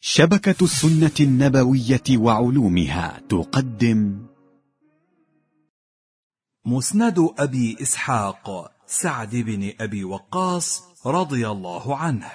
شبكة السنة النبوية وعلومها تقدم مسند أبي إسحاق سعد بن أبي وقاص رضي الله عنه.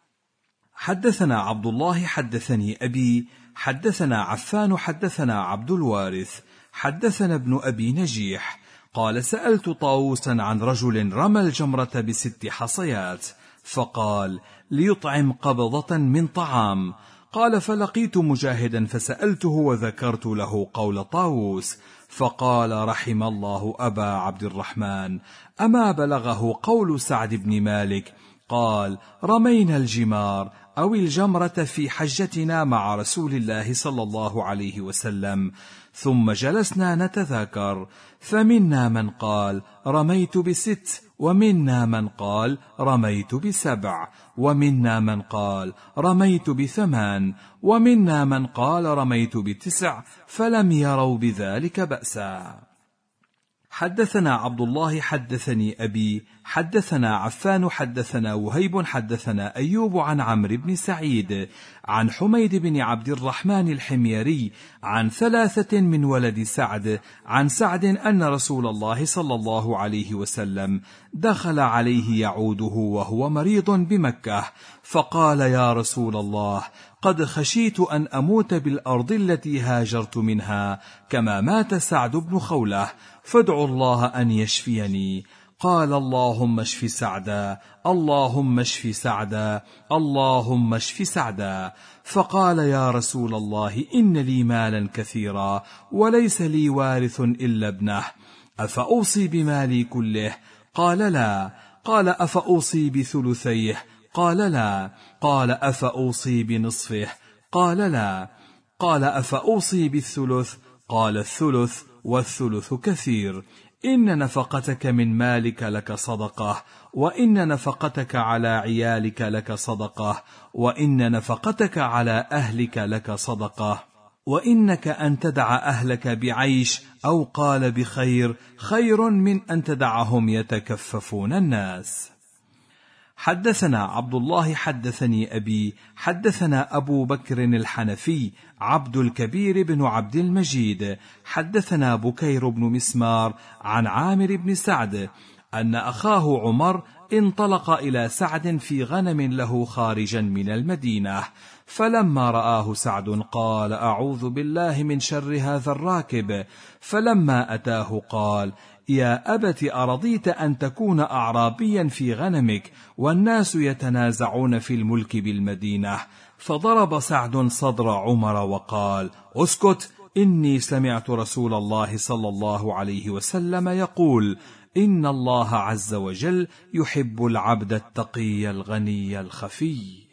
حدثنا عبد الله حدثني أبي حدثنا عفان حدثنا عبد الوارث حدثنا ابن أبي نجيح قال: سألت طاووسا عن رجل رمى الجمرة ب6 حصيات، فقال: ليطعم قبضة من طعام. قال: فلقيت مجاهدا فسألته وذكرت له قول طاووس، فقال: رحم الله أبا عبد الرحمن، أما بلغه قول سعد بن مالك قال: رمينا الجمار أو الجمرة في حجتنا مع رسول الله صلى الله عليه وسلم، ثم جلسنا نتذاكر، فمنا من قال: رميت ب6، ومنا من قال: رميت ب7، ومنا من قال: رميت ب8، ومنا من قال: رميت ب9، فلم يروا بذلك بأسا. حدثنا عبد الله حدثني أبي حدثنا عفان حدثنا وهيب حدثنا أيوب عن عمرو بن سعيد عن حميد بن عبد الرحمن الحميري عن 3 من ولد سعد عن سعد أن رسول الله صلى الله عليه وسلم دخل عليه يعوده وهو مريض بمكة، فقال: يا رسول الله، قد خشيت أن أموت بالأرض التي هاجرت منها كما مات سعد بن خولة، فادعوا الله أن يشفيني. قال: اللهم اشف سعدا، اللهم اشف سعدا، اللهم اشف سعدا. فقال: يا رسول الله، إن لي مالا كثيرا وليس لي وارث إلا ابنه، أفأوصي بمالي كله؟ قال: لا. قال: أفأوصي ب3؟ قال: لا. قال: أفأوصي بنصفه؟ قال: لا. قال: أفأوصي بالثلث؟ قال: الثلث، والثلث كثير. إن نفقتك من مالك لك صدقة، وإن نفقتك على عيالك لك صدقة، وإن نفقتك على أهلك لك صدقة، وإنك أن تدع أهلك بعيش أو قال بخير خير من أن تدعهم يتكففون الناس. حدثنا عبد الله حدثني أبي حدثنا أبو بكر الحنفي عبد الكبير بن عبد المجيد حدثنا بكير بن مسمار عن عامر بن سعد أن أخاه عمر انطلق إلى سعد في غنم له خارجا من المدينة، فلما رآه سعد قال: أعوذ بالله من شر هذا الراكب. فلما أتاه قال: يا أبت، أرضيت أن تكون أعرابيا في غنمك والناس يتنازعون في الملك بالمدينة؟ فضرب سعد صدر عمر وقال: اسكت، إني سمعت رسول الله صلى الله عليه وسلم يقول: إن الله عز وجل يحب العبد التقي الغني الخفي.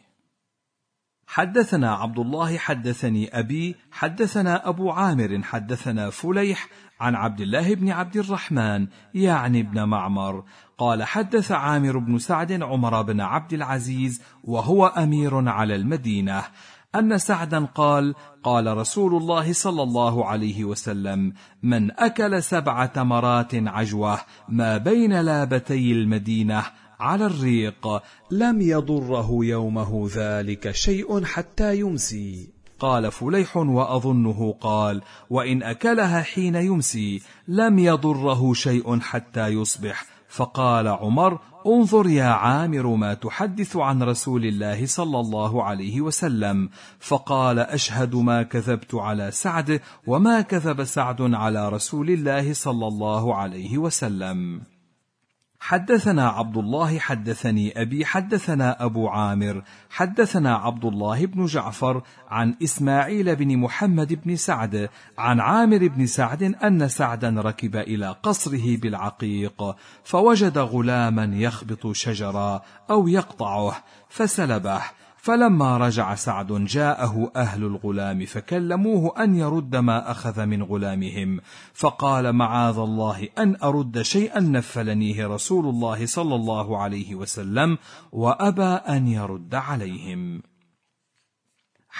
حدثنا عبد الله حدثني أبي حدثنا أبو عامر حدثنا فليح عن عبد الله بن عبد الرحمن يعني ابن معمر قال: حدث عامر بن سعد عمر بن عبد العزيز وهو أمير على المدينة أن سعدا قال: قال رسول الله صلى الله عليه وسلم: من أكل 7 تمرات عجوة ما بين لابتي المدينة على الريق لم يضره يومه ذلك شيء حتى يمسي. قال فليح: وأظنه قال: وإن أكلها حين يمسي لم يضره شيء حتى يصبح. فقال عمر: انظر يا عامر ما تحدث عن رسول الله صلى الله عليه وسلم. فقال: أشهد ما كذبت على سعد وما كذب سعد على رسول الله صلى الله عليه وسلم. حدثنا عبد الله حدثني أبي حدثنا أبو عامر حدثنا عبد الله بن جعفر عن إسماعيل بن محمد بن سعد عن عامر بن سعد أن سعدا ركب إلى قصره بالعقيق فوجد غلاما يخبط شجرا أو يقطعه فسلبه، فلما رجع سعد جاءه أهل الغلام فكلموه أن يرد ما أخذ من غلامهم، فقال: معاذ الله أن أرد شيئا نفلنيه رسول الله صلى الله عليه وسلم، وأبى أن يرد عليهم.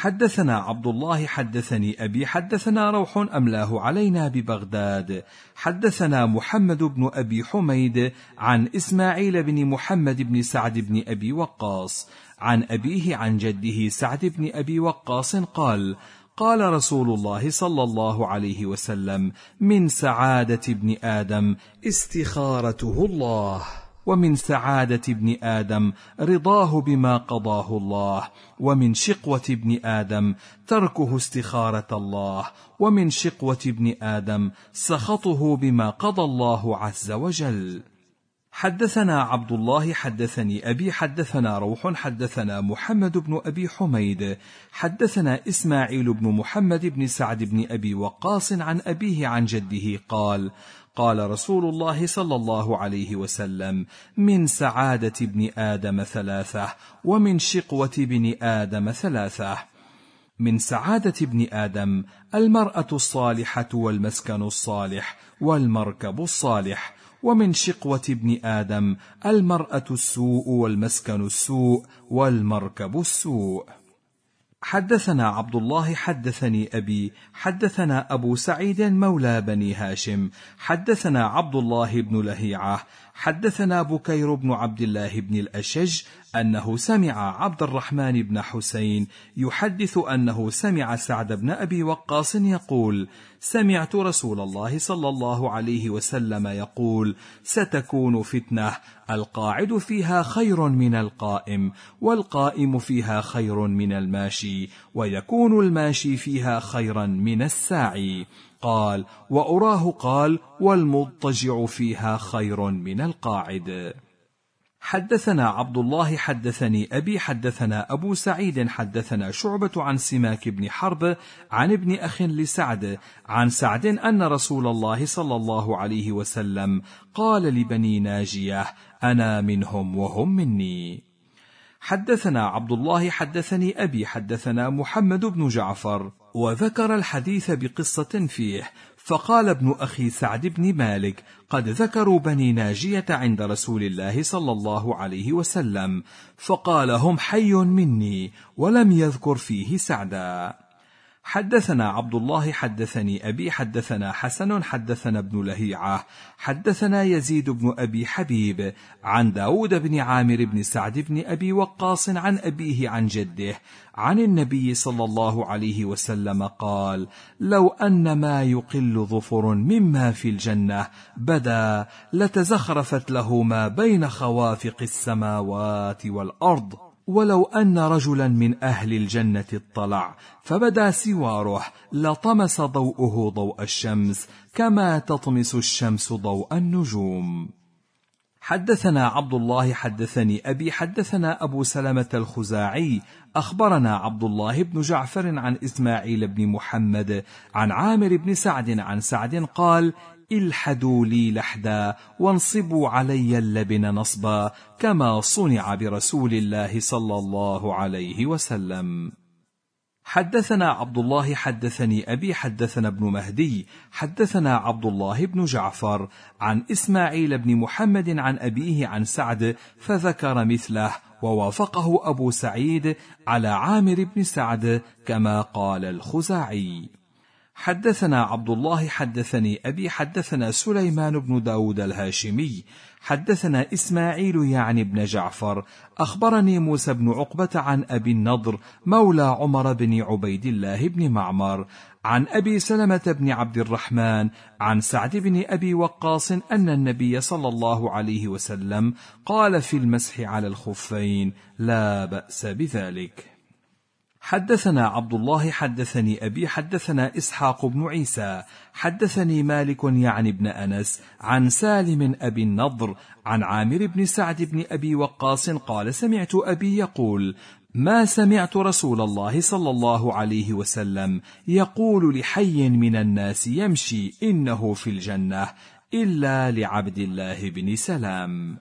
حدثنا عبد الله حدثني أبي حدثنا روح أملاه علينا ببغداد. حدثنا محمد بن أبي حميد عن إسماعيل بن محمد بن سعد بن أبي وقاص عن أبيه عن جده سعد بن أبي وقاص قال: قال رسول الله صلى الله عليه وسلم: من سعادة ابن آدم استخارته الله، ومن سعادة ابن آدم رضاه بما قضاه الله، ومن شقوة ابن آدم تركه استخارة الله، ومن شقوة ابن آدم سخطه بما قضى الله عز وجل. حدثنا عبد الله حدثني أبي حدثنا روح حدثنا محمد بن أبي حميد حدثنا إسماعيل بن محمد بن سعد بن أبي وقاص عن أبيه عن جده قال: قال رسول الله صلى الله عليه وسلم: من سعادة ابن آدم ثلاثة، ومن شقوة ابن آدم ثلاثة. من سعادة ابن آدم المرأة الصالحة والمسكن الصالح والمركب الصالح، ومن شقوة ابن آدم المرأة السوء والمسكن السوء والمركب السوء. حدثنا عبد الله حدثني أبي حدثنا أبو سعيد مولى بني هاشم حدثنا عبد الله بن لهيعة حدثنا بكير بن عبد الله بن الأشج أنه سمع عبد الرحمن بن حسين يحدث أنه سمع سعد بن أبي وقاص يقول: سمعت رسول الله صلى الله عليه وسلم يقول: ستكون فتنة القاعد فيها خير من القائم، والقائم فيها خير من الماشي، ويكون الماشي فيها خيرا من الساعي. قال: وأراه قال: والمضطجع فيها خير من القاعد. حدثنا عبد الله حدثني أبي حدثنا أبو سعيد حدثنا شعبة عن سماك بن حرب عن ابن أخ لسعد عن سعد أن رسول الله صلى الله عليه وسلم قال لبني ناجية: أنا منهم وهم مني. حدثنا عبد الله حدثني أبي حدثنا محمد بن جعفر وذكر الحديث بقصة فيه، فقال ابن أخي سعد بن مالك: قد ذكروا بني ناجية عند رسول الله صلى الله عليه وسلم، فقال: هم حي مني، ولم يذكر فيه سعدا. حدثنا عبد الله حدثني أبي حدثنا حسن حدثنا ابن لهيعة حدثنا يزيد بن أبي حبيب عن داود بن عامر بن سعد بن أبي وقاص عن أبيه عن جده عن النبي صلى الله عليه وسلم قال: لو أن ما يقل ظفر مما في الجنة بدا لتزخرفت له ما بين خوافق السماوات والأرض، ولو أن رجلا من أهل الجنة اطلع فبدا سواره لطمس ضوءه ضوء الشمس كما تطمس الشمس ضوء النجوم. حدثنا عبد الله حدثني أبي حدثنا أبو سلمة الخزاعي أخبرنا عبد الله بن جعفر عن إسماعيل بن محمد عن عامر بن سعد عن سعد قال: الحدوا لي لحدا وانصبوا علي اللبن نصبا كما صنع برسول الله صلى الله عليه وسلم. حدثنا عبد الله حدثني أبي حدثنا ابن مهدي حدثنا عبد الله بن جعفر عن إسماعيل بن محمد عن أبيه عن سعد فذكر مثله، ووافقه أبو سعيد على عامر بن سعد كما قال الخزاعي. حدثنا عبد الله حدثني أبي حدثنا سليمان بن داود الهاشمي حدثنا إسماعيل يعني بن جعفر أخبرني موسى بن عقبة عن أبي النضر مولى عمر بن عبيد الله بن معمر عن أبي سلمة بن عبد الرحمن عن سعد بن أبي وقاص أن النبي صلى الله عليه وسلم قال في المسح على الخفين: لا بأس بذلك. حدثنا عبد الله حدثني أبي حدثنا إسحاق بن عيسى حدثني مالك يعني بن أنس عن سالم أبي النضر عن عامر بن سعد بن أبي وقاص قال: سمعت أبي يقول: ما سمعت رسول الله صلى الله عليه وسلم يقول لحي من الناس يمشي إنه في الجنة إلا لعبد الله بن سلام.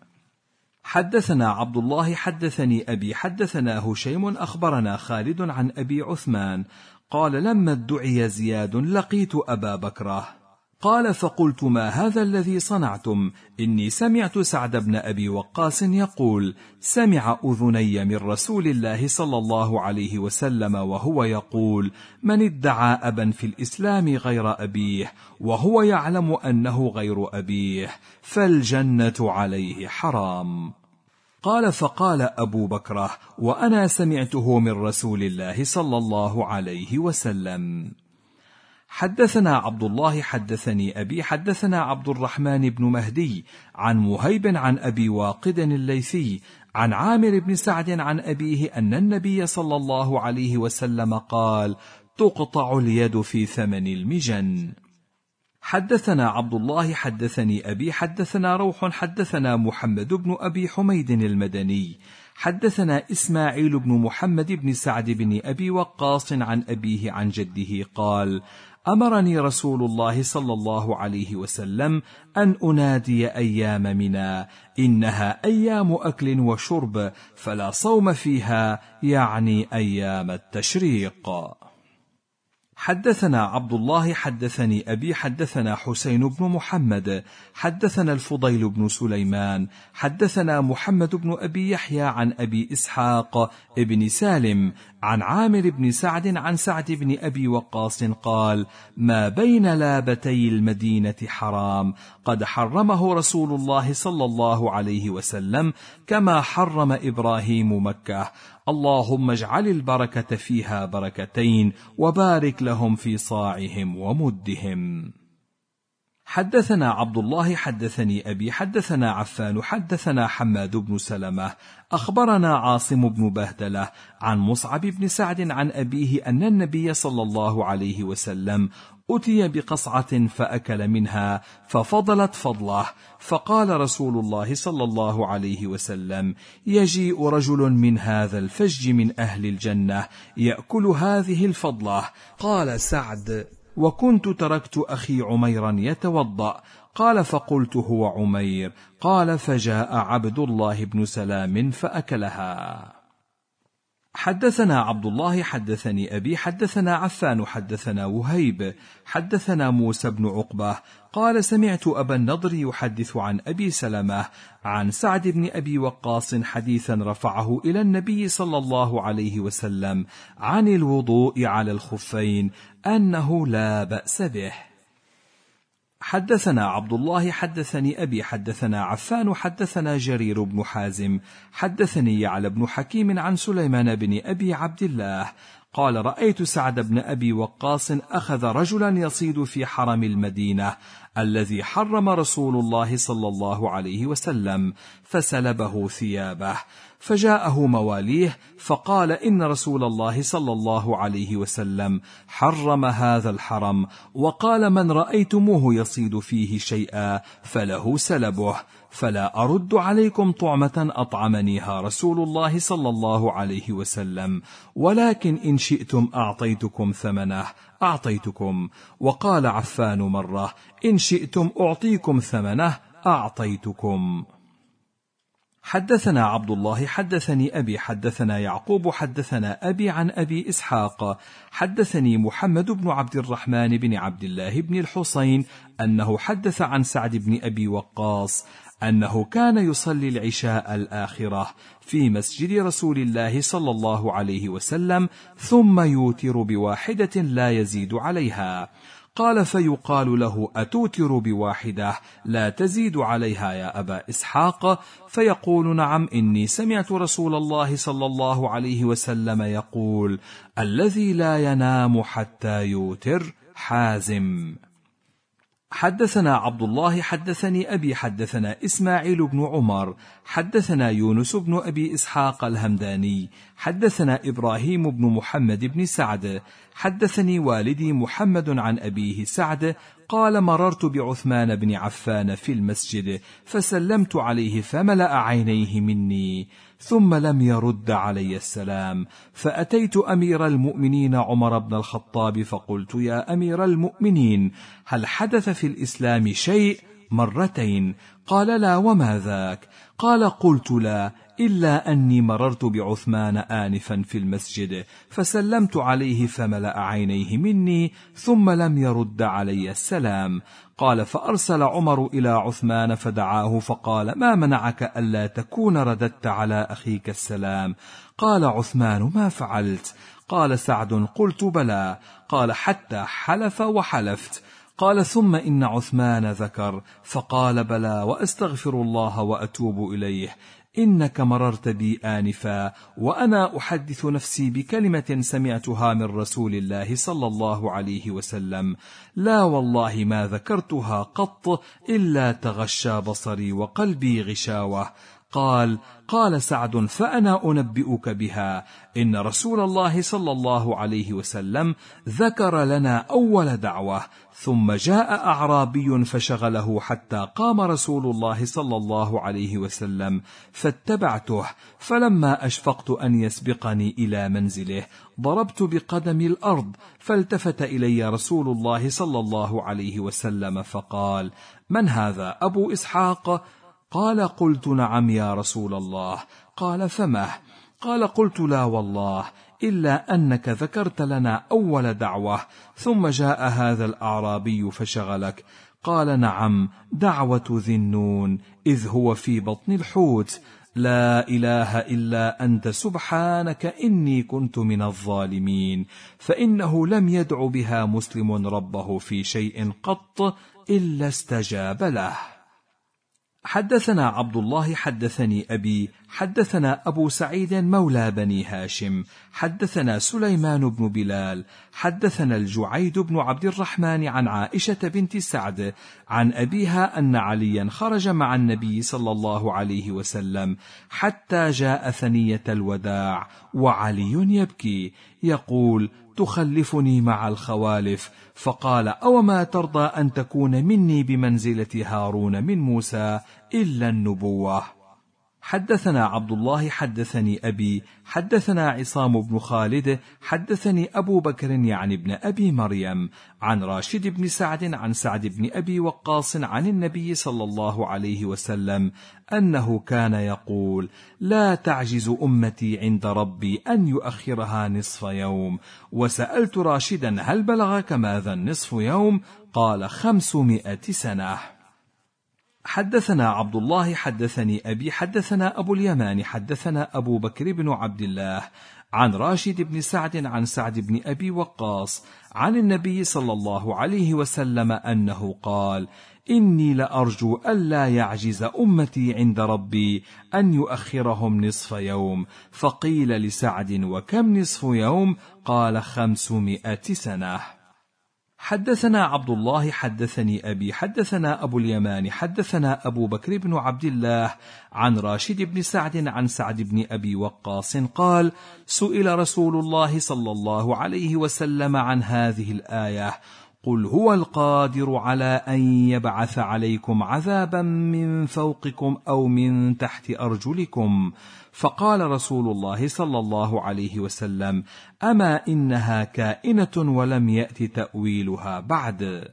حدثنا عبد الله حدثني أبي حدثنا هشيم أخبرنا خالد عن أبي عثمان قال: لما ادعي زياد لقيت أبا بكرة قال: فقلت: ما هذا الذي صنعتم؟ إني سمعت سعد بن أبي وقاص يقول: سمع أذني من رسول الله صلى الله عليه وسلم وهو يقول: من ادعى أبا في الإسلام غير أبيه وهو يعلم أنه غير أبيه فالجنة عليه حرام. قال: فقال أبو بكر: وأنا سمعته من رسول الله صلى الله عليه وسلم. حدثنا عبد الله حدثني أبي حدثنا عبد الرحمن بن مهدي عن مهيب عن أبي واقد الليثي عن عامر بن سعد عن أبيه أن النبي صلى الله عليه وسلم قال: تقطع اليد في ثمن المجن. حدثنا عبد الله حدثني أبي حدثنا روح حدثنا محمد بن أبي حميد المدني حدثنا إسماعيل بن محمد بن سعد بن أبي وقاص عن أبيه عن جده قال: أمرني رسول الله صلى الله عليه وسلم أن أنادي أيام منى إنها أيام أكل وشرب فلا صوم فيها، يعني أيام التشريق. حدثنا عبد الله حدثني أبي حدثنا حسين بن محمد حدثنا الفضيل بن سليمان حدثنا محمد بن أبي يحيى عن أبي إسحاق ابن سالم عن عامر بن سعد عن سعد بن أبي وقاص قال: ما بين لابتي المدينة حرام قد حرمه رسول الله صلى الله عليه وسلم كما حرم إبراهيم مكة، اللهم اجعل البركة فيها بركتين وبارك لهم في صاعهم ومدهم. حدثنا عبد الله حدثني أبي حدثنا عفان حدثنا حماد بن سلمة أخبرنا عاصم بن بهدلة عن مصعب بن سعد عن أبيه أن النبي صلى الله عليه وسلم أتي بقصعة فأكل منها ففضلت فضله، فقال رسول الله صلى الله عليه وسلم: يجيء رجل من هذا الفج من أهل الجنة يأكل هذه الفضلة. قال سعد: وكنت تركت أخي عميرا يتوضأ. قال: فقلت: هو عمير. قال: فجاء عبد الله بن سلام فأكلها. حدثنا عبد الله حدثني أبي حدثنا عفان حدثنا وهيب حدثنا موسى بن عقبة قال: سمعت أبا النضر يحدث عن أبي سلمة عن سعد بن أبي وقاص حديثا رفعه إلى النبي صلى الله عليه وسلم عن الوضوء على الخفين أنه لا بأس به. حدثنا عبد الله حدثني أبي حدثنا عفان حدثنا جرير بن حازم حدثني يعلى بن حكيم عن سليمان بن أبي عبد الله قال: رأيت سعد بن أبي وقاص أخذ رجلا يصيد في حرم المدينة الذي حرم رسول الله صلى الله عليه وسلم فسلبه ثيابه، فجاءه مواليه فقال: إن رسول الله صلى الله عليه وسلم حرم هذا الحرم، وقال: من رأيتموه يصيد فيه شيئا فله سلبه، فلا أرد عليكم طعمة أطعمنيها رسول الله صلى الله عليه وسلم، ولكن إن شئتم أعطيتكم ثمنه أعطيتكم. وقال عفان مرة: إن شئتم أعطيكم ثمنه أعطيتكم. حدثنا عبد الله حدثني أبي حدثنا يعقوب حدثنا أبي عن أبي إسحاق حدثني محمد بن عبد الرحمن بن عبد الله بن الحصين أنه حدث عن سعد بن أبي وقاص أنه كان يصلي العشاء الآخرة في مسجد رسول الله صلى الله عليه وسلم ثم يوتر بواحدة لا يزيد عليها. قال: فيقال له: أتوتر بواحدة لا تزيد عليها يا أبا إسحاق؟ فيقول: نعم، إني سمعت رسول الله صلى الله عليه وسلم يقول: الذي لا ينام حتى يوتر حازم. حدثنا عبد الله حدثني أبي حدثنا إسماعيل بن عمر حدثنا يونس بن أبي إسحاق الهمداني حدثنا إبراهيم بن محمد بن سعد حدثني والدي محمد عن أبيه سعد قال: مررت بعثمان بن عفان في المسجد فسلمت عليه فملأ عينيه مني ثم لم يرد علي السلام، فأتيت أمير المؤمنين عمر بن الخطاب فقلت: يا أمير المؤمنين، هل حدث في الإسلام شيء؟ مرتين. قال: لا. وما ذاك؟ قال: قلت: لا، إلا أني مررت بعثمان آنفا في المسجد فسلمت عليه فملأ عينيه مني ثم لم يرد علي السلام. قال: فأرسل عمر إلى عثمان فدعاه فقال: ما منعك ألا تكون رددت على أخيك السلام؟ قال عثمان: ما فعلت؟ قال سعد: قلت بلى. قال: حتى حلف وحلفت. قال: ثم إن عثمان ذكر فقال: بلى، وأستغفر الله وأتوب إليه. إنك مررت بي آنفا وأنا أحدث نفسي بكلمة سمعتها من رسول الله صلى الله عليه وسلم، لا والله ما ذكرتها قط إلا تغشى بصري وقلبي غشاوة. قال سعد: فأنا أنبئك بها. إن رسول الله صلى الله عليه وسلم ذكر لنا أول دعوة، ثم جاء أعرابي فشغله حتى قام رسول الله صلى الله عليه وسلم فاتبعته، فلما أشفقت أن يسبقني إلى منزله ضربت بقدم الأرض، فالتفت إلي رسول الله صلى الله عليه وسلم فقال: من هذا؟ أبو إسحاق؟ قال: قلت: نعم يا رسول الله. قال: فمه؟ قال: قلت: لا والله إلا أنك ذكرت لنا أول دعوة ثم جاء هذا الأعرابي فشغلك. قال: نعم، دعوة ذي النون إذ هو في بطن الحوت، لا إله إلا أنت سبحانك إني كنت من الظالمين. فإنه لم يدع بها مسلم ربه في شيء قط إلا استجاب له. حدثنا عبد الله حدثني أبي حدثنا أبو سعيد مولى بني هاشم حدثنا سليمان بن بلال حدثنا الجعيد بن عبد الرحمن عن عائشة بنت سعد عن أبيها أن عليا خرج مع النبي صلى الله عليه وسلم حتى جاء ثنية الوداع وعلي يبكي يقول: تخلفني مع الخوالف. فقال: أوما ترضى أن تكون مني بمنزلة هارون من موسى إلا النبوة. حدثنا عبد الله حدثني أبي حدثنا عصام بن خالد حدثني أبو بكر يعني ابن أبي مريم عن راشد بن سعد عن سعد بن أبي وقاص عن النبي صلى الله عليه وسلم أنه كان يقول: لا تعجز أمتي عند ربي أن يؤخرها نصف يوم. وسألت راشدا: هل بلغك ماذا النصف يوم؟ قال: 500 سنة. حدثنا عبد الله حدثني أبي حدثنا أبو اليمان حدثنا أبو بكر بن عبد الله عن راشد بن سعد عن سعد بن أبي وقاص عن النبي صلى الله عليه وسلم أنه قال: إني لأرجو ألا يعجز أمتي عند ربي أن يؤخرهم نصف يوم. فقيل لسعد: وكم نصف يوم؟ قال: 500 سنة. حدثنا عبد الله حدثني أبي حدثنا أبو اليمان حدثنا أبو بكر بن عبد الله عن راشد بن سعد عن سعد بن أبي وقاص قال: سئل رسول الله صلى الله عليه وسلم عن هذه الآية: قل هو القادر على أن يبعث عليكم عذابا من فوقكم أو من تحت أرجلكم. فقال رسول الله صلى الله عليه وسلم: أما إنها كائنة ولم يأت تأويلها بعد.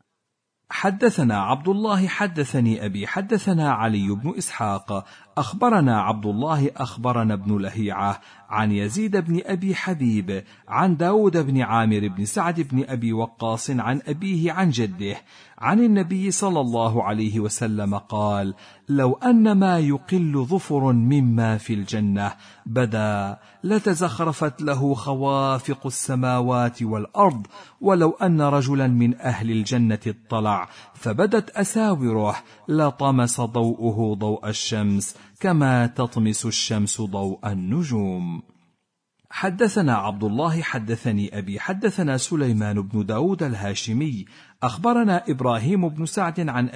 حدثنا عبد الله حدثني أبي حدثنا علي بن إسحاق أخبرنا عبد الله أخبرنا ابن لهيعة عن يزيد بن أبي حبيب عن داود بن عامر بن سعد بن أبي وقاص عن أبيه عن جده عن النبي صلى الله عليه وسلم قال: لو أن ما يقل ظفر مما في الجنة بدا لتزخرفت له خوافق السماوات والأرض، ولو أن رجلا من أهل الجنة اطلع فبدت أساوره لطمس ضوءه ضوء الشمس كما تطمس الشمس ضوء النجوم. حدثنا عبد الله حدثني أبي حدثنا سليمان بن داود الهاشمي أخبرنا إبراهيم بن سعد عن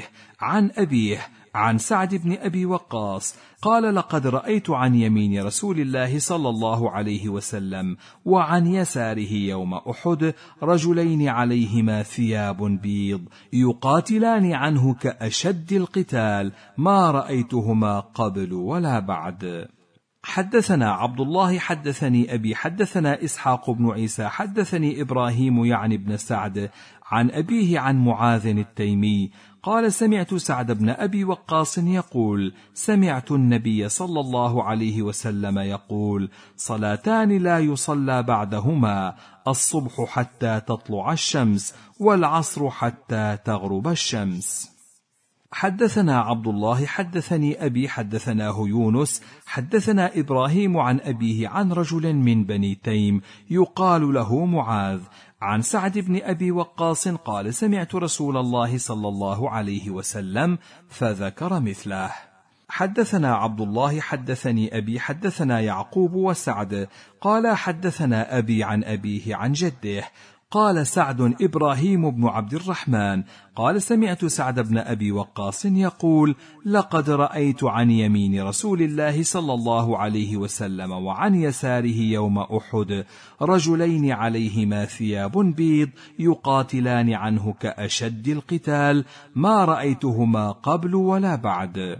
أبيه عن سعد بن أبي وقاص قال: لقد رأيت عن يمين رسول الله صلى الله عليه وسلم وعن يساره يوم أحد رجلين عليهما ثياب بيض يقاتلان عنه كأشد القتال، ما رأيتهما قبل ولا بعد. حدثنا عبد الله حدثني أبي حدثنا إسحاق بن عيسى حدثني إبراهيم يعني بن سعد عن أبيه عن معاذ التيمي قال سمعت سعد بن أبي وقاص يقول سمعت النبي صلى الله عليه وسلم يقول صلاتان لا يصلى بعدهما الصبح حتى تطلع الشمس والعصر حتى تغرب الشمس. حدثنا عبد الله حدثني أبي حدثناه يونس حدثنا إبراهيم عن أبيه عن رجل من بني تيم يقال له معاذ عن سعد بن أبي وقاص قال سمعت رسول الله صلى الله عليه وسلم فذكر مثله. حدثنا عبد الله حدثني أبي حدثنا يعقوب وسعد قال حدثنا أبي عن أبيه عن جده قال سعد إبراهيم بن عبد الرحمن قال سمعت سعد بن أبي وقاص يقول لقد رأيت عن يمين رسول الله صلى الله عليه وسلم وعن يساره يوم أحد رجلين عليهما ثياب بيض يقاتلان عنه كأشد القتال ما رأيتهما قبل ولا بعد.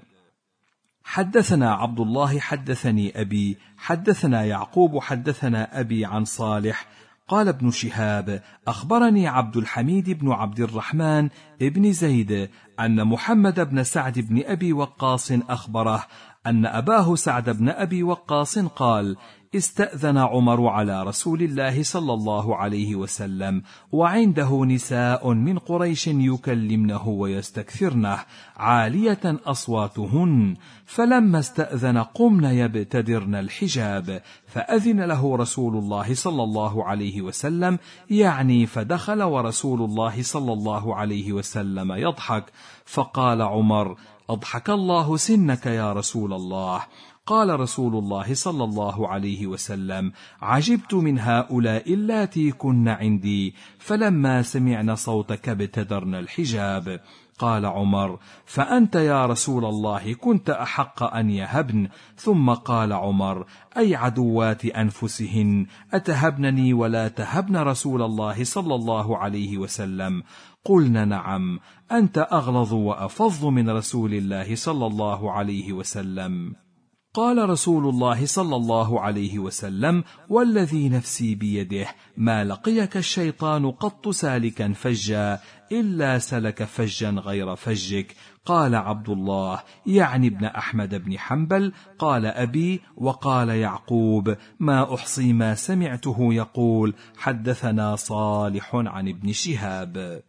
حدثنا عبد الله حدثني أبي حدثنا يعقوب حدثنا أبي عن صالح قال ابن شهاب أخبرني عبد الحميد بن عبد الرحمن ابن زيد أن محمد بن سعد بن أبي وقاص أخبره أن أباه سعد بن أبي وقاص قال استأذن عمر على رسول الله صلى الله عليه وسلم وعنده نساء من قريش يكلمنه ويستكثرنه عالية أصواتهن فلما استأذن قمن يبتدرن الحجاب فأذن له رسول الله صلى الله عليه وسلم يعني فدخل ورسول الله صلى الله عليه وسلم يضحك فقال عمر أضحك الله سنك يا رسول الله. قال رسول الله صلى الله عليه وسلم عجبت من هؤلاء اللاتي كن عندي فلما سمعن صوتك ابتدرن الحجاب. قال عمر فأنت يا رسول الله كنت أحق أن يهبن. ثم قال عمر أي عدوات أنفسهن أتهبنني ولا تهبن رسول الله صلى الله عليه وسلم؟ قلنا نعم أنت أغلظ وأفظ من رسول الله صلى الله عليه وسلم. قال رسول الله صلى الله عليه وسلم والذي نفسي بيده ما لقيك الشيطان قط سالكا فجا إلا سلك فجا غير فجك. قال عبد الله يعني ابن أحمد بن حنبل قال أبي وقال يعقوب ما أحصي ما سمعته يقول حدثنا صالح عن ابن شهاب.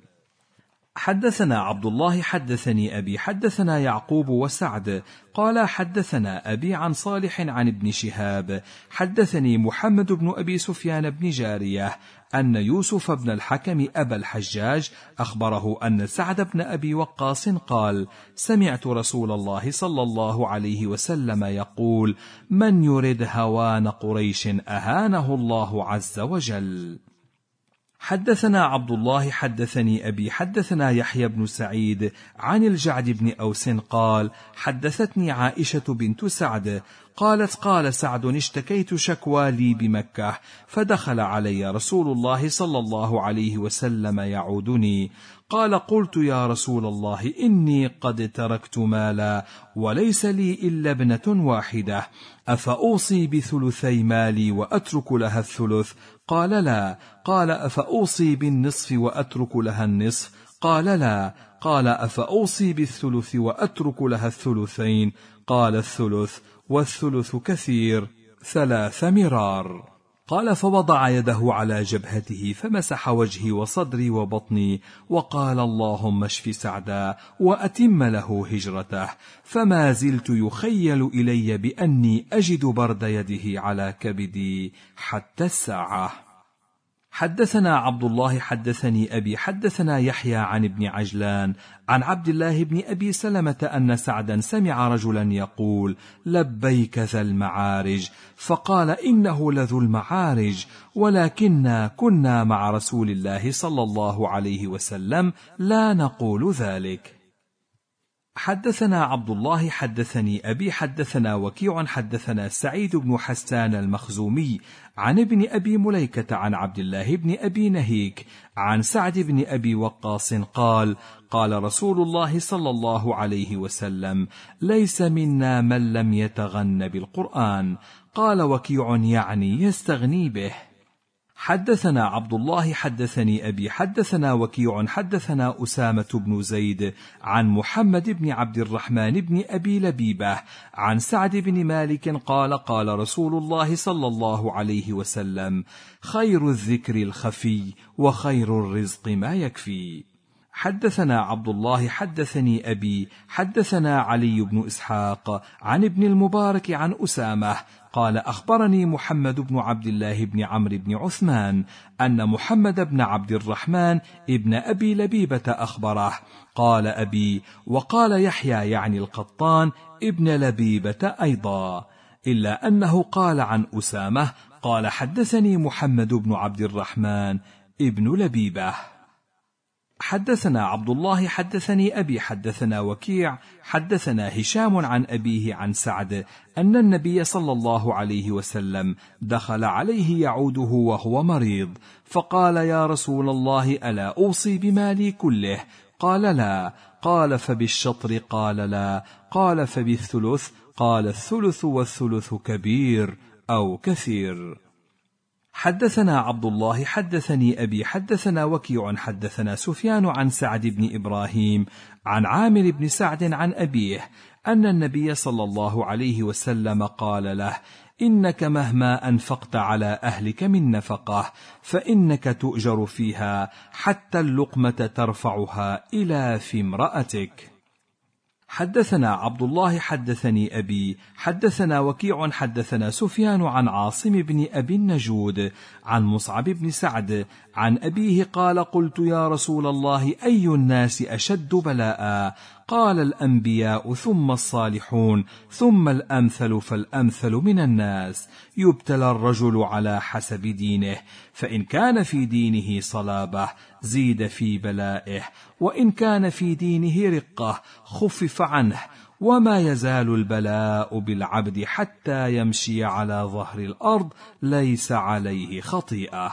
حدثنا عبد الله حدثني أبي حدثنا يعقوب وسعد قال حدثنا أبي عن صالح عن ابن شهاب حدثني محمد بن أبي سفيان بن جارية أن يوسف بن الحكم أبا الحجاج أخبره أن سعد بن أبي وقاص قال سمعت رسول الله صلى الله عليه وسلم يقول من يرد هوان قريش أهانه الله عز وجل. حدثنا عبد الله حدثني أبي حدثنا يحيى بن سعيد عن الجعد بن أوس قال حدثتني عائشة بنت سعد قالت قال سعد اشتكيت شكوى لي بمكة فدخل علي رسول الله صلى الله عليه وسلم يعودني قال قلت يا رسول الله إني قد تركت مالا وليس لي إلا ابنة واحدة أفأوصي بثلثي مالي وأترك لها الثلث؟ قال لا. قال أفأوصي بالنصف وأترك لها النصف؟ قال لا. قال أفأوصي بالثلث وأترك لها الثلثين؟ قال الثلث والثلث كثير 3 مرار. قال فوضع يده على جبهته فمسح وجهي وصدري وبطني وقال اللهم اشف سعدا وأتم له هجرته فما زلت يخيل إلي بأني أجد برد يده على كبدي حتى الساعة. حدثنا عبد الله حدثني أبي حدثنا يحيى عن ابن عجلان عن عبد الله بن أبي سلمة أن سعدا سمع رجلا يقول لبيك ذا المعارج فقال إنه لذو المعارج ولكننا كنا مع رسول الله صلى الله عليه وسلم لا نقول ذلك. حدثنا عبد الله حدثني أبي حدثنا وكيع حدثنا سعيد بن حسان المخزومي عن ابن أبي مليكة عن عبد الله بن أبي نهيك عن سعد بن أبي وقاص قال: قال رسول الله صلى الله عليه وسلم: ليس منا من لم يتغن بالقرآن. قال وكيع: يعني يستغني به. حدثنا عبد الله حدثني أبي حدثنا وكيع حدثنا أسامة بن زيد عن محمد بن عبد الرحمن بن أبي لبيبة عن سعد بن مالك قال: قال رسول الله صلى الله عليه وسلم: خير الذكر الخفي وخير الرزق ما يكفي. حدثنا عبد الله حدثني أبي حدثنا علي بن إسحاق عن ابن المبارك عن أسامة قال: أخبرني محمد بن عبد الله بن عمرو بن عثمان أن محمد بن عبد الرحمن ابن أبي لبيبة أخبره. قال أبي: وقال يحيى يعني القطان ابن لبيبة أيضا، إلا أنه قال عن أسامة قال: حدثني محمد بن عبد الرحمن ابن لبيبة. حدثنا عبد الله حدثني أبي حدثنا وكيع حدثنا هشام عن أبيه عن سعد أن النبي صلى الله عليه وسلم دخل عليه يعوده وهو مريض، فقال: يا رسول الله، ألا أوصي بمالي كله؟ قال: لا. قال: فبالشطر؟ قال: لا. قال: فبالثلث؟ قال: الثلث والثلث كبير أو كثير. حدثنا عبد الله حدثني أبي حدثنا وكيع حدثنا سفيان عن سعد بن إبراهيم عن عامر بن سعد عن أبيه أن النبي صلى الله عليه وسلم قال له: إنك مهما أنفقت على أهلك من نفقة فإنك تؤجر فيها حتى اللقمة ترفعها إلى في امرأتك. حدثنا عبد الله حدثني أبي حدثنا وكيع حدثنا سفيان عن عاصم بن أبي النجود عن مصعب بن سعد عن أبيه قال: قلت: يا رسول الله، أي الناس أشد بلاء؟ قال: الأنبياء ثم الصالحون ثم الأمثل فالأمثل من الناس. يبتلى الرجل على حسب دينه، فإن كان في دينه صلابة زيد في بلائه، وإن كان في دينه رقة خفف عنه، وما يزال البلاء بالعبد حتى يمشي على ظهر الأرض ليس عليه خطيئة.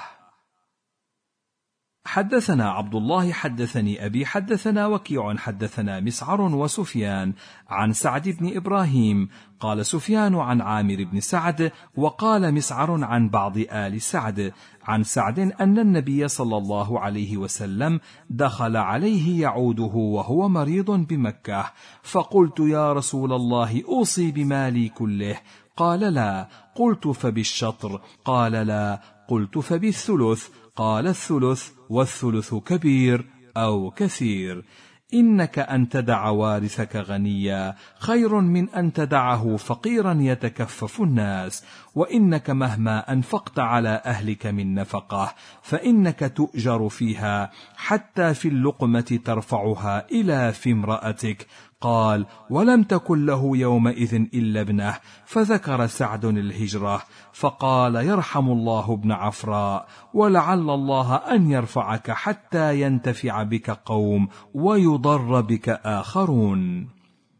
حدثنا عبد الله حدثني أبي حدثنا وكيع حدثنا مسعر وسفيان عن سعد بن إبراهيم قال سفيان عن عامر بن سعد وقال مسعر عن بعض آل سعد عن سعد أن النبي صلى الله عليه وسلم دخل عليه يعوده وهو مريض بمكة، فقلت: يا رسول الله، أوصي بمالي كله؟ قال: لا. قلت: فبالشطر؟ قال: لا. قلت: فبالثلث؟ قال: الثلث والثلث كبير أو كثير. إنك أن تدع وارثك غنيا خير من أن تدعه فقيرا يتكفف الناس، وإنك مهما أنفقت على أهلك من نفقة فإنك تؤجر فيها حتى في اللقمة ترفعها إلى في امرأتك. قال: ولم تكن له يومئذ إلا ابنه، فذكر سعد الهجرة فقال: يرحم الله ابن عفراء، ولعل الله أن يرفعك حتى ينتفع بك قوم ويضر بك آخرون.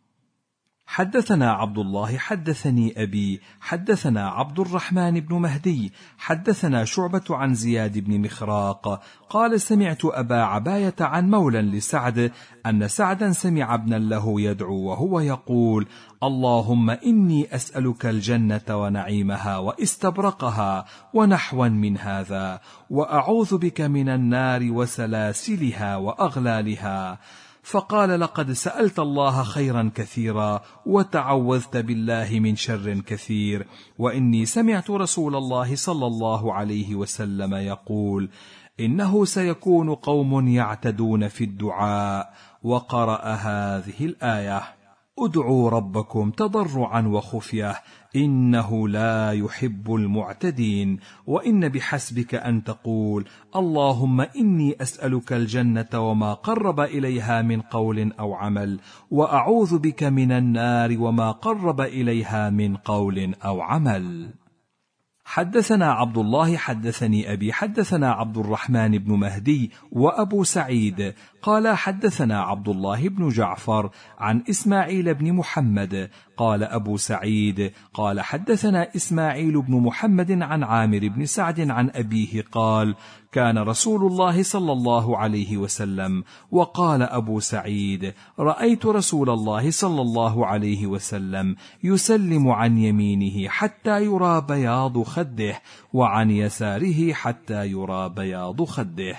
حدثنا عبد الله حدثني أبي حدثنا عبد الرحمن بن مهدي حدثنا شعبة عن زياد بن مخراق قال: سمعت أبا عباية عن مولى لسعد أن سعدا سمع ابنا له يدعو وهو يقول: اللهم إني أسألك الجنة ونعيمها واستبرقها ونحوا من هذا، وأعوذ بك من النار وسلاسلها وأغلالها. فقال: لقد سألت الله خيرا كثيرا وتعوذت بالله من شر كثير، وإني سمعت رسول الله صلى الله عليه وسلم يقول: إنه سيكون قوم يعتدون في الدعاء. وقرأ هذه الآية: ادعوا ربكم تضرعا وخفية إنه لا يحب المعتدين. وإن بحسبك أن تقول: اللهم إني أسألك الجنة وما قرب إليها من قول أو عمل، وأعوذ بك من النار وما قرب إليها من قول أو عمل. حدثنا عبد الله حدثني أبي حدثنا عبد الرحمن بن مهدي وأبو سعيد قال حدثنا عبد الله بن جعفر عن إسماعيل بن محمد قال أبو سعيد قال حدثنا إسماعيل بن محمد عن عامر بن سعد عن أبيه قال كان رسول الله صلى الله عليه وسلم. وقال أبو سعيد رأيت رسول الله صلى الله عليه وسلم يسلم عن يمينه حتى يرى بياض خده وعن يساره حتى يرى بياض خده.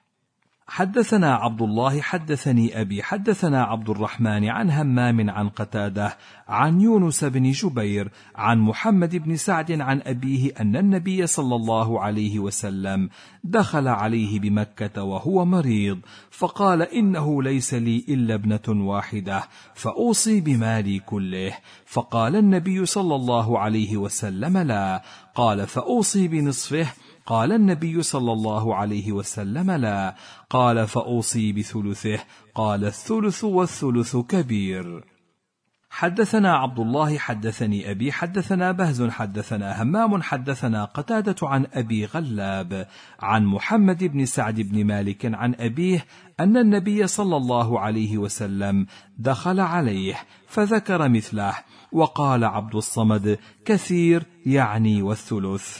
حدثنا عبد الله حدثني أبي حدثنا عبد الرحمن عن همام عن قتادة عن يونس بن جبير عن محمد بن سعد عن أبيه أن النبي صلى الله عليه وسلم دخل عليه بمكة وهو مريض فقال إنه ليس لي إلا ابنة واحدة فأوصي بمالي كله. فقال النبي صلى الله عليه وسلم لا. قال فأوصي بنصفه. قال النبي صلى الله عليه وسلم لا. قال فأوصي بثلثه. قال الثلث والثلث كبير. حدثنا عبد الله حدثني أبي حدثنا بهز حدثنا همام حدثنا قتادة عن أبي غلاب عن محمد بن سعد بن مالك عن أبيه أن النبي صلى الله عليه وسلم دخل عليه فذكر مثله. وقال عبد الصمد كثير يعني والثلث.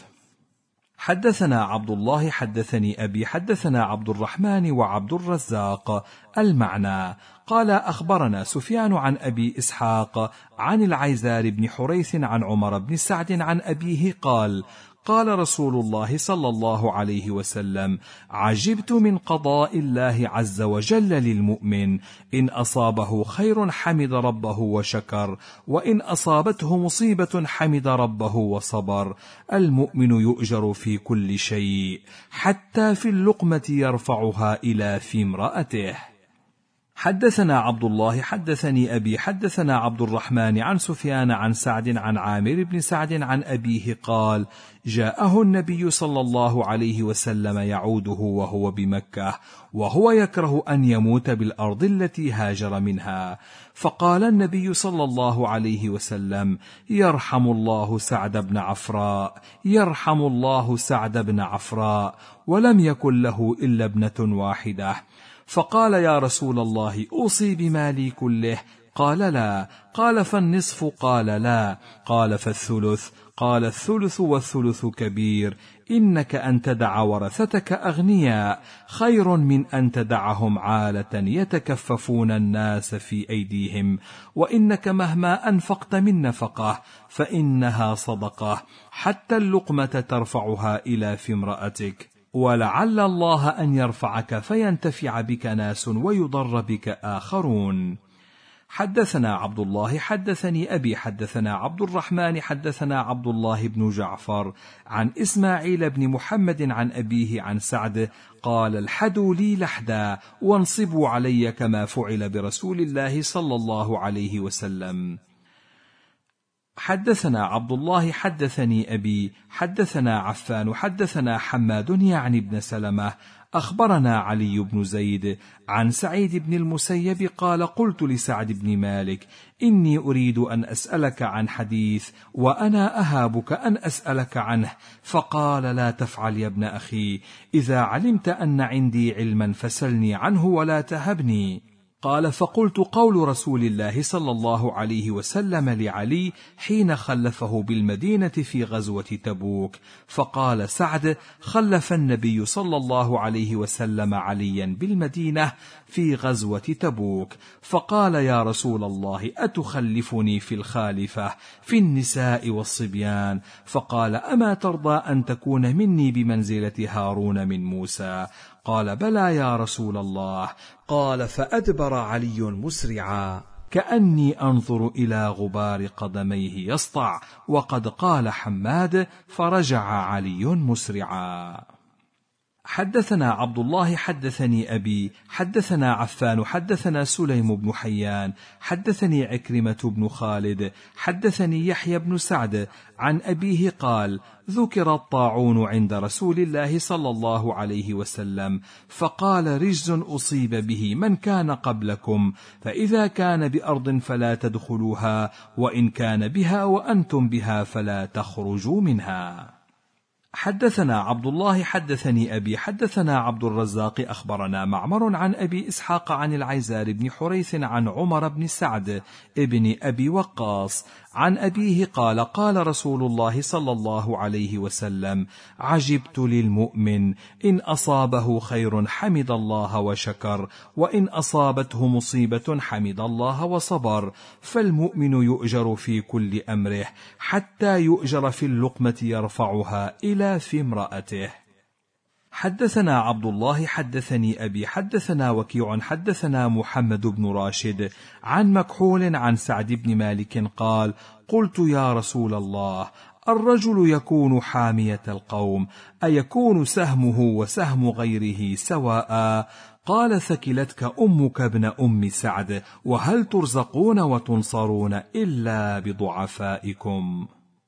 حدثنا عبد الله حدثني أبي حدثنا عبد الرحمن وعبد الرزاق المعنى. قال أخبرنا سفيان عن أبي إسحاق عن العيزار بن حريث عن عمر بن سعد عن أبيه قال قال رسول الله صلى الله عليه وسلم عجبت من قضاء الله عز وجل للمؤمن إن أصابه خير حمد ربه وشكر وإن أصابته مصيبة حمد ربه وصبر. المؤمن يؤجر في كل شيء حتى في اللقمة يرفعها إلى في امرأته. حدثنا عبد الله حدثني أبي حدثنا عبد الرحمن عن سفيان عن سعد عن عامر بن سعد عن أبيه قال جاءه النبي صلى الله عليه وسلم يعوده وهو بمكة وهو يكره أن يموت بالأرض التي هاجر منها. فقال النبي صلى الله عليه وسلم يرحم الله سعد بن عفراء يرحم الله سعد بن عفراء ولم يكن له إلا ابنة واحدة. فقال يا رسول الله أوصي بمالي كله؟ قال لا. قال فالنصف؟ قال لا. قال فالثلث؟ قال الثلث والثلث كبير. إنك أن تدع ورثتك أغنياء خير من أن تدعهم عالة يتكففون الناس في أيديهم. وإنك مهما أنفقت من نفقة فإنها صدقة حتى اللقمة ترفعها إلى في امرأتك ولعل الله أن يرفعك فينتفع بك ناس ويضر بك آخرون. حدثنا عبد الله حدثني أبي حدثنا عبد الرحمن حدثنا عبد الله بن جعفر عن إسماعيل بن محمد عن أبيه عن سعد قال الحدوا لي لحدا وانصبوا علي كما فعل برسول الله صلى الله عليه وسلم. حدثنا عبد الله حدثني أبي حدثنا عفان حدثنا حماد يعني بن سلمة أخبرنا علي بن زيد عن سعيد بن المسيب قال قلت لسعد بن مالك إني أريد أن أسألك عن حديث وأنا أهابك أن أسألك عنه. فقال لا تفعل يا ابن أخي إذا علمت أن عندي علما فسلني عنه ولا تهبني. قال فقلت قول رسول الله صلى الله عليه وسلم لعلي حين خلفه بالمدينة في غزوة تبوك. فقال سعد خلف النبي صلى الله عليه وسلم عليا بالمدينة في غزوة تبوك. فقال يا رسول الله أتخلفني في الخالفة في النساء والصبيان؟ فقال أما ترضى أن تكون مني بمنزلة هارون من موسى؟ قال بلى يا رسول الله. قال فأدبر علي مسرعا كأني أنظر إلى غبار قدميه يسطع. وقد قال حماد فرجع علي مسرعا. حدثنا عبد الله حدثني أبي حدثنا عفان حدثنا سليم بن حيان حدثني عكرمة بن خالد حدثني يحيى بن سعد عن أبيه قال ذكر الطاعون عند رسول الله صلى الله عليه وسلم فقال رجز أصيب به من كان قبلكم فإذا كان بأرض فلا تدخلوها وإن كان بها وأنتم بها فلا تخرجوا منها. حدثنا عبد الله حدثني أبي حدثنا عبد الرزاق أخبرنا معمر عن أبي إسحاق عن العيزار بن حريث عن عمر بن سعد ابن أبي وقاص عن أبيه قال قال رسول الله صلى الله عليه وسلم: عجبت للمؤمن إن أصابه خير حمد الله وشكر، وإن أصابته مصيبة حمد الله وصبر، فالمؤمن يؤجر في كل أمره حتى يؤجر في اللقمة يرفعها إلى في امرأته. حدثنا عبد الله حدثني أبي حدثنا وكيع حدثنا محمد بن راشد عن مكحول عن سعد بن مالك قال: قلت يا رسول الله، الرجل يكون حامية القوم، أيكون سهمه وسهم غيره سواء؟ قال: ثكلتك أمك ابن أم سعد، وهل ترزقون وتنصرون إلا بضعفائكم؟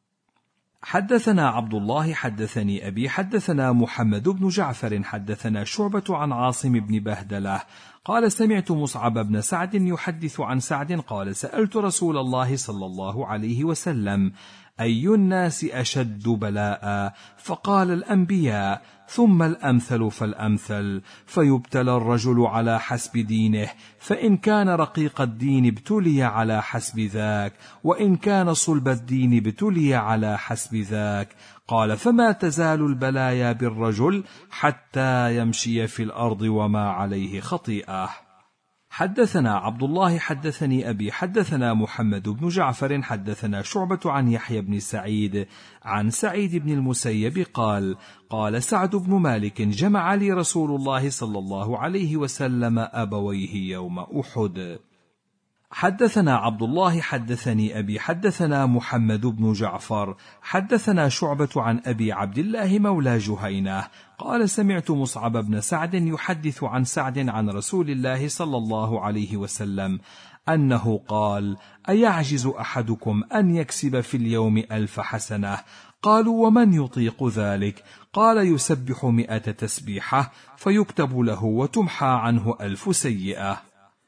حدثنا عبد الله حدثني أبي حدثنا محمد بن جعفر حدثنا شعبة عن عاصم بن بهدلة قال: سمعت مصعب بن سعد يحدث عن سعد قال: سألت رسول الله صلى الله عليه وسلم: أي الناس أشد بلاء؟ فقال: الأنبياء، ثم الأمثل فالأمثل، فيبتلى الرجل على حسب دينه، فإن كان رقيق الدين ابتلي على حسب ذاك، وإن كان صلب الدين ابتلي على حسب ذاك. قال: فما تزال البلايا بالرجل حتى يمشي في الأرض وما عليه خطيئة. حدثنا عبد الله حدثني أبي حدثنا محمد بن جعفر حدثنا شعبة عن يحيى بن سعيد عن سعيد بن المسيب قال: قال سعد بن مالك: جمع لي رسول الله صلى الله عليه وسلم أبويه يوم أحد. حدثنا عبد الله حدثني أبي حدثنا محمد بن جعفر حدثنا شعبة عن أبي عبد الله مولى جهينة قال: سمعت مصعب بن سعد يحدث عن سعد عن رسول الله صلى الله عليه وسلم أنه قال: أيعجز أحدكم أن يكسب في اليوم 1000 حسنة؟ قالوا: ومن يطيق ذلك؟ قال: يسبح 100 تسبيحة فيكتب له وتمحى عنه 1000 سيئة.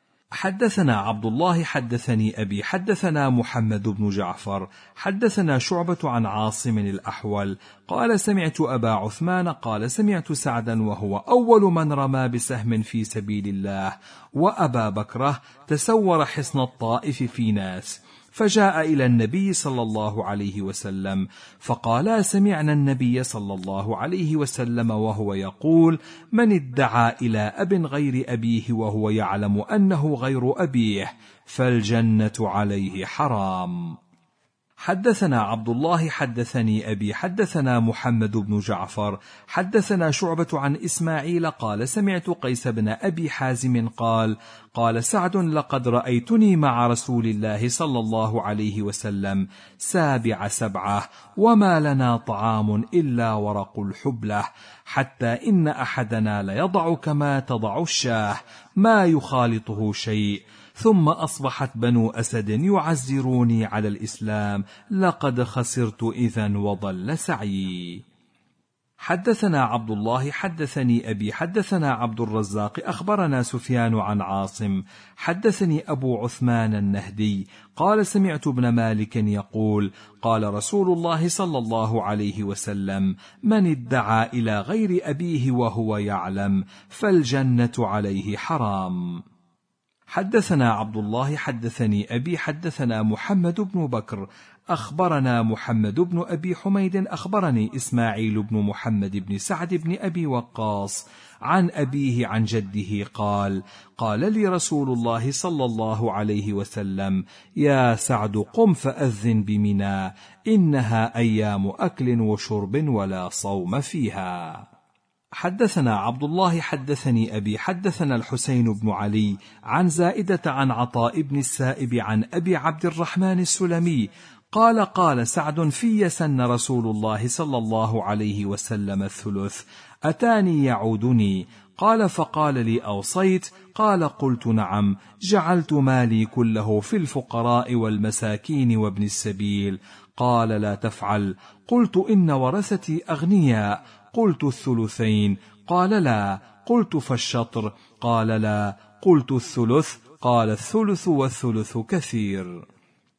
حدثنا عبد الله حدثني أبي حدثنا محمد بن جعفر حدثنا شعبة عن عاصم الأحول قال: سمعت أبا عثمان قال: سمعت سعدا وهو أول من رمى بسهم في سبيل الله، وأبا بكرة تسور حصن الطائف في ناس، فجاء إلى النبي صلى الله عليه وسلم فقالا: سمعنا النبي صلى الله عليه وسلم وهو يقول: من ادعى إلى أب غير أبيه وهو يعلم أنه غير أبيه فالجنة عليه حرام. حدثنا عبد الله حدثني أبي حدثنا محمد بن جعفر حدثنا شعبة عن إسماعيل قال: سمعت قيس بن أبي حازم قال: قال سعد: لقد رأيتني مع رسول الله صلى الله عليه وسلم 7 وما لنا طعام إلا ورق الحبلة، حتى إن أحدنا ليضع كما تضع الشاه ما يخالطه شيء، ثم أصبحت بنو أسد يعزروني على الإسلام، لقد خسرت إذن وضل سعيي. حدثنا عبد الله حدثني أبي حدثنا عبد الرزاق أخبرنا سفيان عن عاصم حدثني أبو عثمان النهدي قال: سمعت ابن مالك يقول: قال رسول الله صلى الله عليه وسلم: من ادعى إلى غير أبيه وهو يعلم فالجنة عليه حرام. حدثنا عبد الله حدثني أبي حدثنا محمد بن بكر أخبرنا محمد بن أبي حميد أخبرني إسماعيل بن محمد بن سعد بن أبي وقاص عن أبيه عن جده قال: قال لي رسول الله صلى الله عليه وسلم: يا سعد قم فأذن بمنى، إنها أيام أكل وشرب ولا صوم فيها. حدثنا عبد الله حدثني أبي حدثنا الحسين بن علي عن زائدة عن عطاء بن السائب عن أبي عبد الرحمن السلمي قال: قال سعد: في سن رسول الله صلى الله عليه وسلم 1/3، أتاني يعودني، قال: فقال لي: أوصيت؟ قال: قلت: نعم، جعلت مالي كله في الفقراء والمساكين وابن السبيل. قال: لا تفعل. قلت: إن ورثتي أغنياء. قلت: 2/3. قال: لا. قلت: فالشطر. قال: لا. قلت: 1/3. قال: 1/3 والثلث كثير.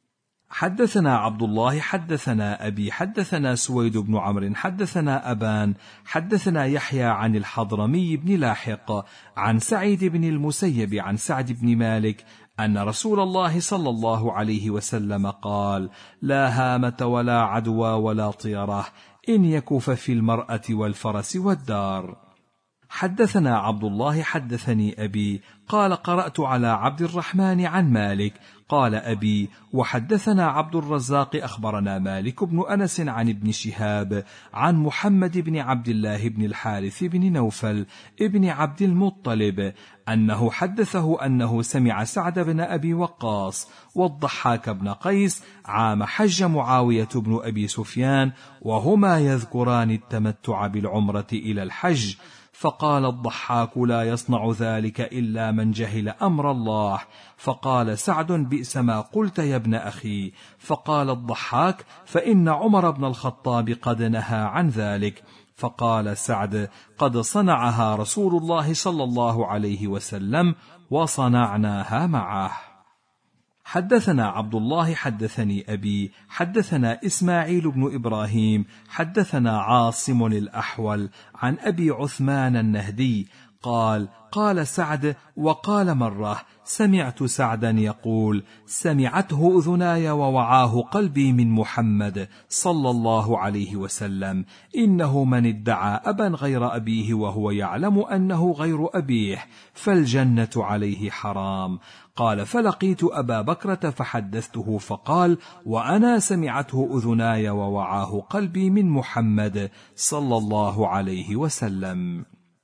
حدثنا عبد الله حدثنا أبي حدثنا سويد بن عمرو حدثنا أبان حدثنا يحيى عن الحضرمي بن لاحق عن سعيد بن المسيب عن سعد بن مالك أن رسول الله صلى الله عليه وسلم قال: لا هامة ولا عدوى ولا طيرة إن يك ففي المرأة والفرس والدار. حدثنا عبد الله حدثني أبي قال: قرأت على عبد الرحمن عن مالك قال أبي: وحدثنا عبد الرزاق أخبرنا مالك بن أنس عن ابن شهاب عن محمد بن عبد الله بن الحارث بن نوفل ابن عبد المطلب أنه حدثه أنه سمع سعد بن أبي وقاص والضحاك بن قيس عام حج معاوية بن أبي سفيان وهما يذكران التمتع بالعمرة إلى الحج، فقال الضحاك: لا يصنع ذلك إلا من جهل أمر الله. فقال سعد: بئس ما قلت يا ابن أخي. فقال الضحاك: فإن عمر بن الخطاب قد نهى عن ذلك. فقال سعد: قد صنعها رسول الله صلى الله عليه وسلم وصنعناها معه. حدثنا عبد الله حدثني أبي حدثنا إسماعيل بن إبراهيم حدثنا عاصم الأحول عن أبي عثمان النهدي قال: قال سعد: وقال مرة سمعت سعدا يقول: سمعته أذناي ووعاه قلبي من محمد صلى الله عليه وسلم: إنه من ادعى أبا غير أبيه وهو يعلم أنه غير أبيه فالجنة عليه حرام. قال: فلقيت أبا بكرة فحدثته فقال: وأنا سمعته أذناي ووعاه قلبي من محمد صلى الله عليه وسلم.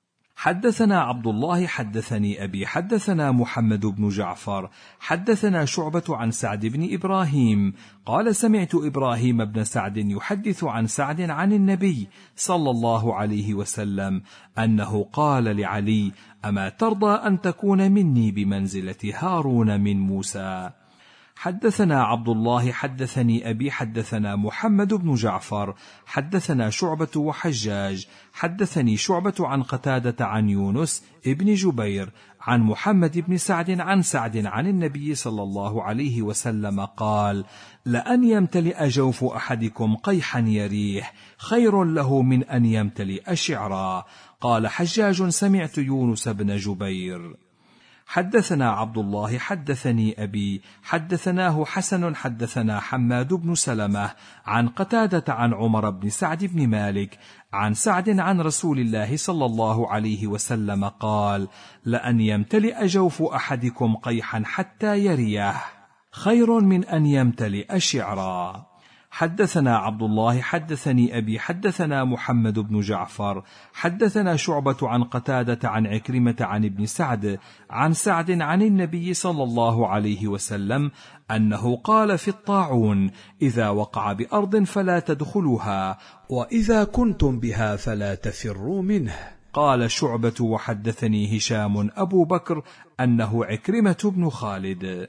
حدثنا عبد الله حدثني أبي حدثنا محمد بن جعفر حدثنا شعبة عن سعد بن إبراهيم قال: سمعت إبراهيم بن سعد يحدث عن سعد عن النبي صلى الله عليه وسلم أنه قال لعلي: أما ترضى أن تكون مني بمنزلة هارون من موسى؟ حدثنا عبد الله حدثني أبي حدثنا محمد بن جعفر حدثنا شعبة وحجاج حدثني شعبة عن قتادة عن يونس ابن جبير عن محمد بن سعد عن سعد عن النبي صلى الله عليه وسلم قال: لأن يمتلئ جوف أحدكم قيحا يريح خير له من أن يمتلئ شعرا. قال حجاج: سمعت يونس بن جبير. حدثنا عبد الله حدثني أبي حدثناه حسن حدثنا حماد بن سلمة عن قتادة عن عمر بن سعد بن مالك عن سعد عن رسول الله صلى الله عليه وسلم قال: لأن يمتلئ جوف أحدكم قيحا حتى يريه خير من أن يمتلئ شعرا. حدثنا عبد الله حدثني أبي حدثنا محمد بن جعفر حدثنا شعبة عن قتادة عن عكرمة عن ابن سعد عن سعد عن النبي صلى الله عليه وسلم أنه قال في الطاعون: إذا وقع بأرض فلا تدخلوها، وإذا كنتم بها فلا تفروا منه. قال شعبة: وحدثني هشام أبو بكر أنه عكرمة بن خالد.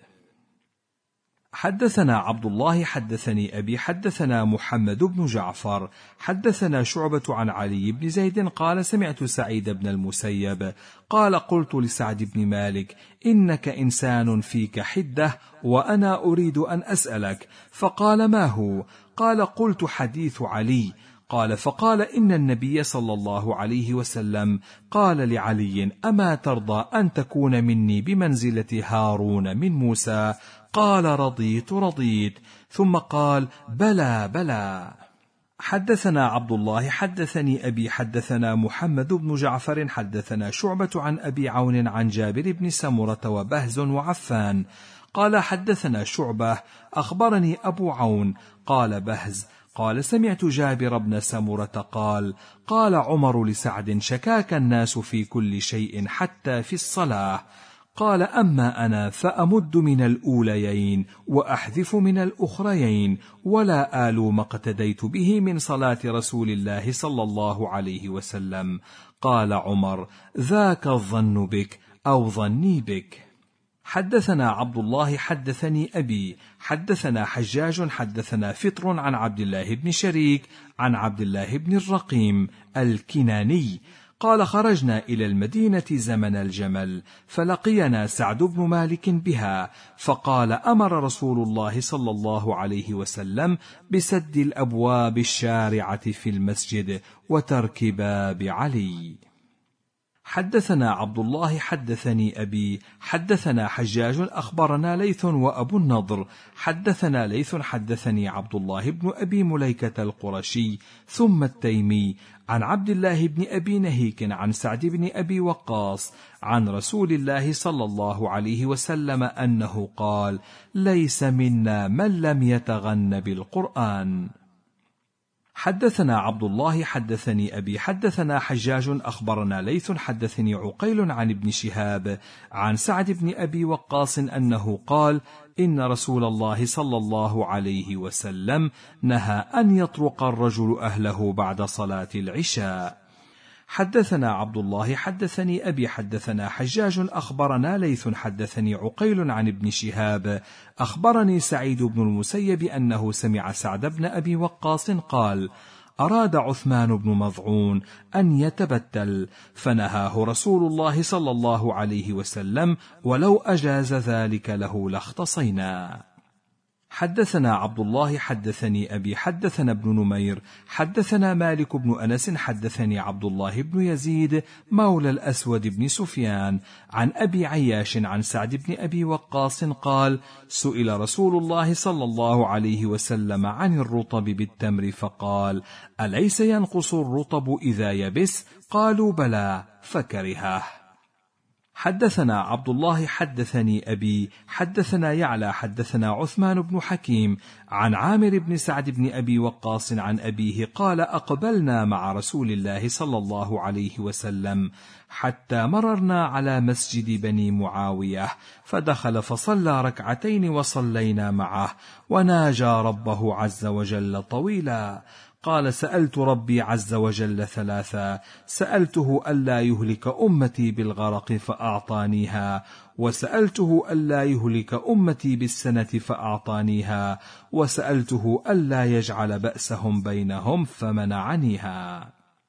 حدثنا عبد الله حدثني أبي حدثنا محمد بن جعفر حدثنا شعبة عن علي بن زيد قال: سمعت سعيد بن المسيب قال: قلت لسعد بن مالك: إنك إنسان فيك حدة وأنا أريد أن أسألك. فقال: ما هو؟ قال: قلت: حديث علي. قال: فقال: إن النبي صلى الله عليه وسلم قال لعلي: أما ترضى أن تكون مني بمنزلة هارون من موسى؟ قال: رضيت رضيت. ثم قال: بلى بلى. حدثنا عبد الله حدثني أبي حدثنا محمد بن جعفر حدثنا شعبة عن أبي عون عن جابر بن سمرة وبهز وعفان قال: حدثنا شعبة أخبرني أبو عون قال بهز قال: سمعت جابر بن سمرة قال: قال عمر لسعد: شكاك الناس في كل شيء حتى في الصلاة. قال: أما أنا فأمد من الأوليين وأحذف من الأخريين ولا آل ما اقتديت به من صلاة رسول الله صلى الله عليه وسلم. قال عمر: ذاك الظن بك أو ظني بك. حدثنا عبد الله حدثني أبي حدثنا حجاج حدثنا فطر عن عبد الله بن شريك عن عبد الله بن الرقيم الكناني قال: خرجنا إلى المدينة زمن الجمل، فلقينا سعد بن مالك بها، فقال: أمر رسول الله صلى الله عليه وسلم بسد الأبواب الشارعة في المسجد وترك باب علي. حدثنا عبد الله حدثني أبي حدثنا حجاج أخبرنا ليث وأبو النضر حدثنا ليث حدثني عبد الله بن أبي مليكة القرشي ثم التيمي عن عبد الله بن أبي نهيك عن سعد بن أبي وقاص عن رسول الله صلى الله عليه وسلم أنه قال: ليس منا من لم يتغن بالقرآن. حدثنا عبد الله حدثني أبي حدثنا حجاج أخبرنا ليث حدثني عقيل عن ابن شهاب عن سعد بن أبي وقاص أنه قال: إن رسول الله صلى الله عليه وسلم نهى أن يطرق الرجل أهله بعد صلاة العشاء. حدثنا عبد الله حدثني أبي حدثنا حجاج أخبرنا ليث حدثني عقيل عن ابن شهاب أخبرني سعيد بن المسيب أنه سمع سعد بن أبي وقاص قال: أراد عثمان بن مظعون أن يتبتل فنهاه رسول الله صلى الله عليه وسلم، ولو أجاز ذلك له لاختصينا. حدثنا عبد الله حدثني أبي حدثنا ابن نمير حدثنا مالك بن أنس حدثني عبد الله بن يزيد مولى الأسود بن سفيان عن أبي عياش عن سعد بن أبي وقاص قال: سئل رسول الله صلى الله عليه وسلم عن الرطب بالتمر فقال: أليس ينقص الرطب إذا يبس؟ قالوا: بلى، فكرهه. حدثنا عبد الله حدثني أبي حدثنا يعلى حدثنا عثمان بن حكيم عن عامر بن سعد بن أبي وقاص عن أبيه قال: أقبلنا مع رسول الله صلى الله عليه وسلم حتى مررنا على مسجد بني معاوية، فدخل فصلى ركعتين وصلينا معه، وناجى ربه عز وجل طويلا. قال: سألت ربي عز وجل ثلاثا: سألته ألا يهلك أمتي بالغرق فأعطانيها، وسألته ألا يهلك أمتي بالسنة فأعطانيها، وسألته ألا يجعل بأسهم بينهم فمنعنيها.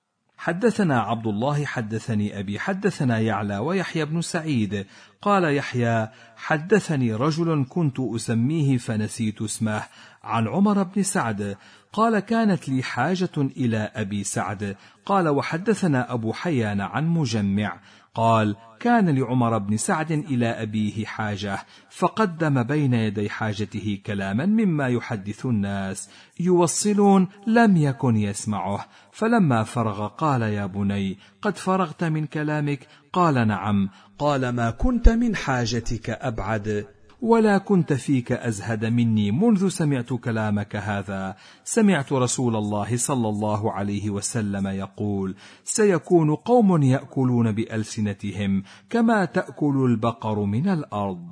حدثنا عبد الله حدثني أبي حدثنا يعلى ويحيى بن سعيد قال يحيى: حدثني رجل كنت أسميه فنسيت اسمه عن عمر بن سعد قال: كانت لي حاجة إلى أبي سعد. قال: وحدثنا أبو حيان عن مجمع قال: كان لعمر بن سعد إلى أبيه حاجة، فقدم بين يدي حاجته كلاما مما يحدث الناس يوصلون لم يكن يسمعه، فلما فرغ قال: يا بني، قد فرغت من كلامك؟ قال: نعم. قال: ما كنت من حاجتك أبعد، ولا كنت فيك أزهد مني منذ سمعت كلامك هذا. سمعت رسول الله صلى الله عليه وسلم يقول: سيكون قوم يأكلون بألسنتهم كما تأكل البقر من الأرض.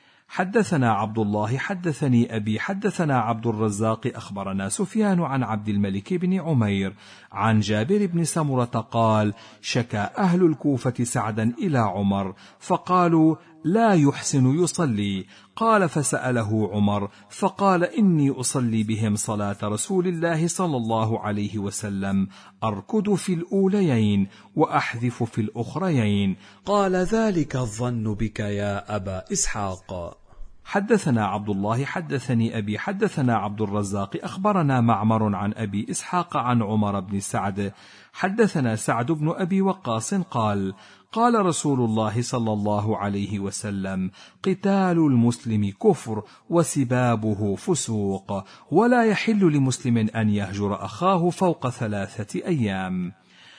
حدثنا عبد الله حدثني أبي حدثنا عبد الرزاق أخبرنا سفيان عن عبد الملك بن عمير عن جابر بن سمرة قال: شكى أهل الكوفة سعدا إلى عمر فقالوا: لا يحسن يصلي. قال: فسأله عمر فقال: إني أصلي بهم صلاة رسول الله صلى الله عليه وسلم، أركض في الأوليين وأحذف في الأخريين. قال: ذلك الظن بك يا أبا إسحاق. حدثنا عبد الله حدثني أبي حدثنا عبد الرزاق أخبرنا معمر عن أبي إسحاق عن عمر بن سعد حدثنا سعد بن أبي وقاص قال: قال رسول الله صلى الله عليه وسلم: قتال المسلم كفر وسبابه فسوق، ولا يحل لمسلم أن يهجر أخاه فوق 3 أيام.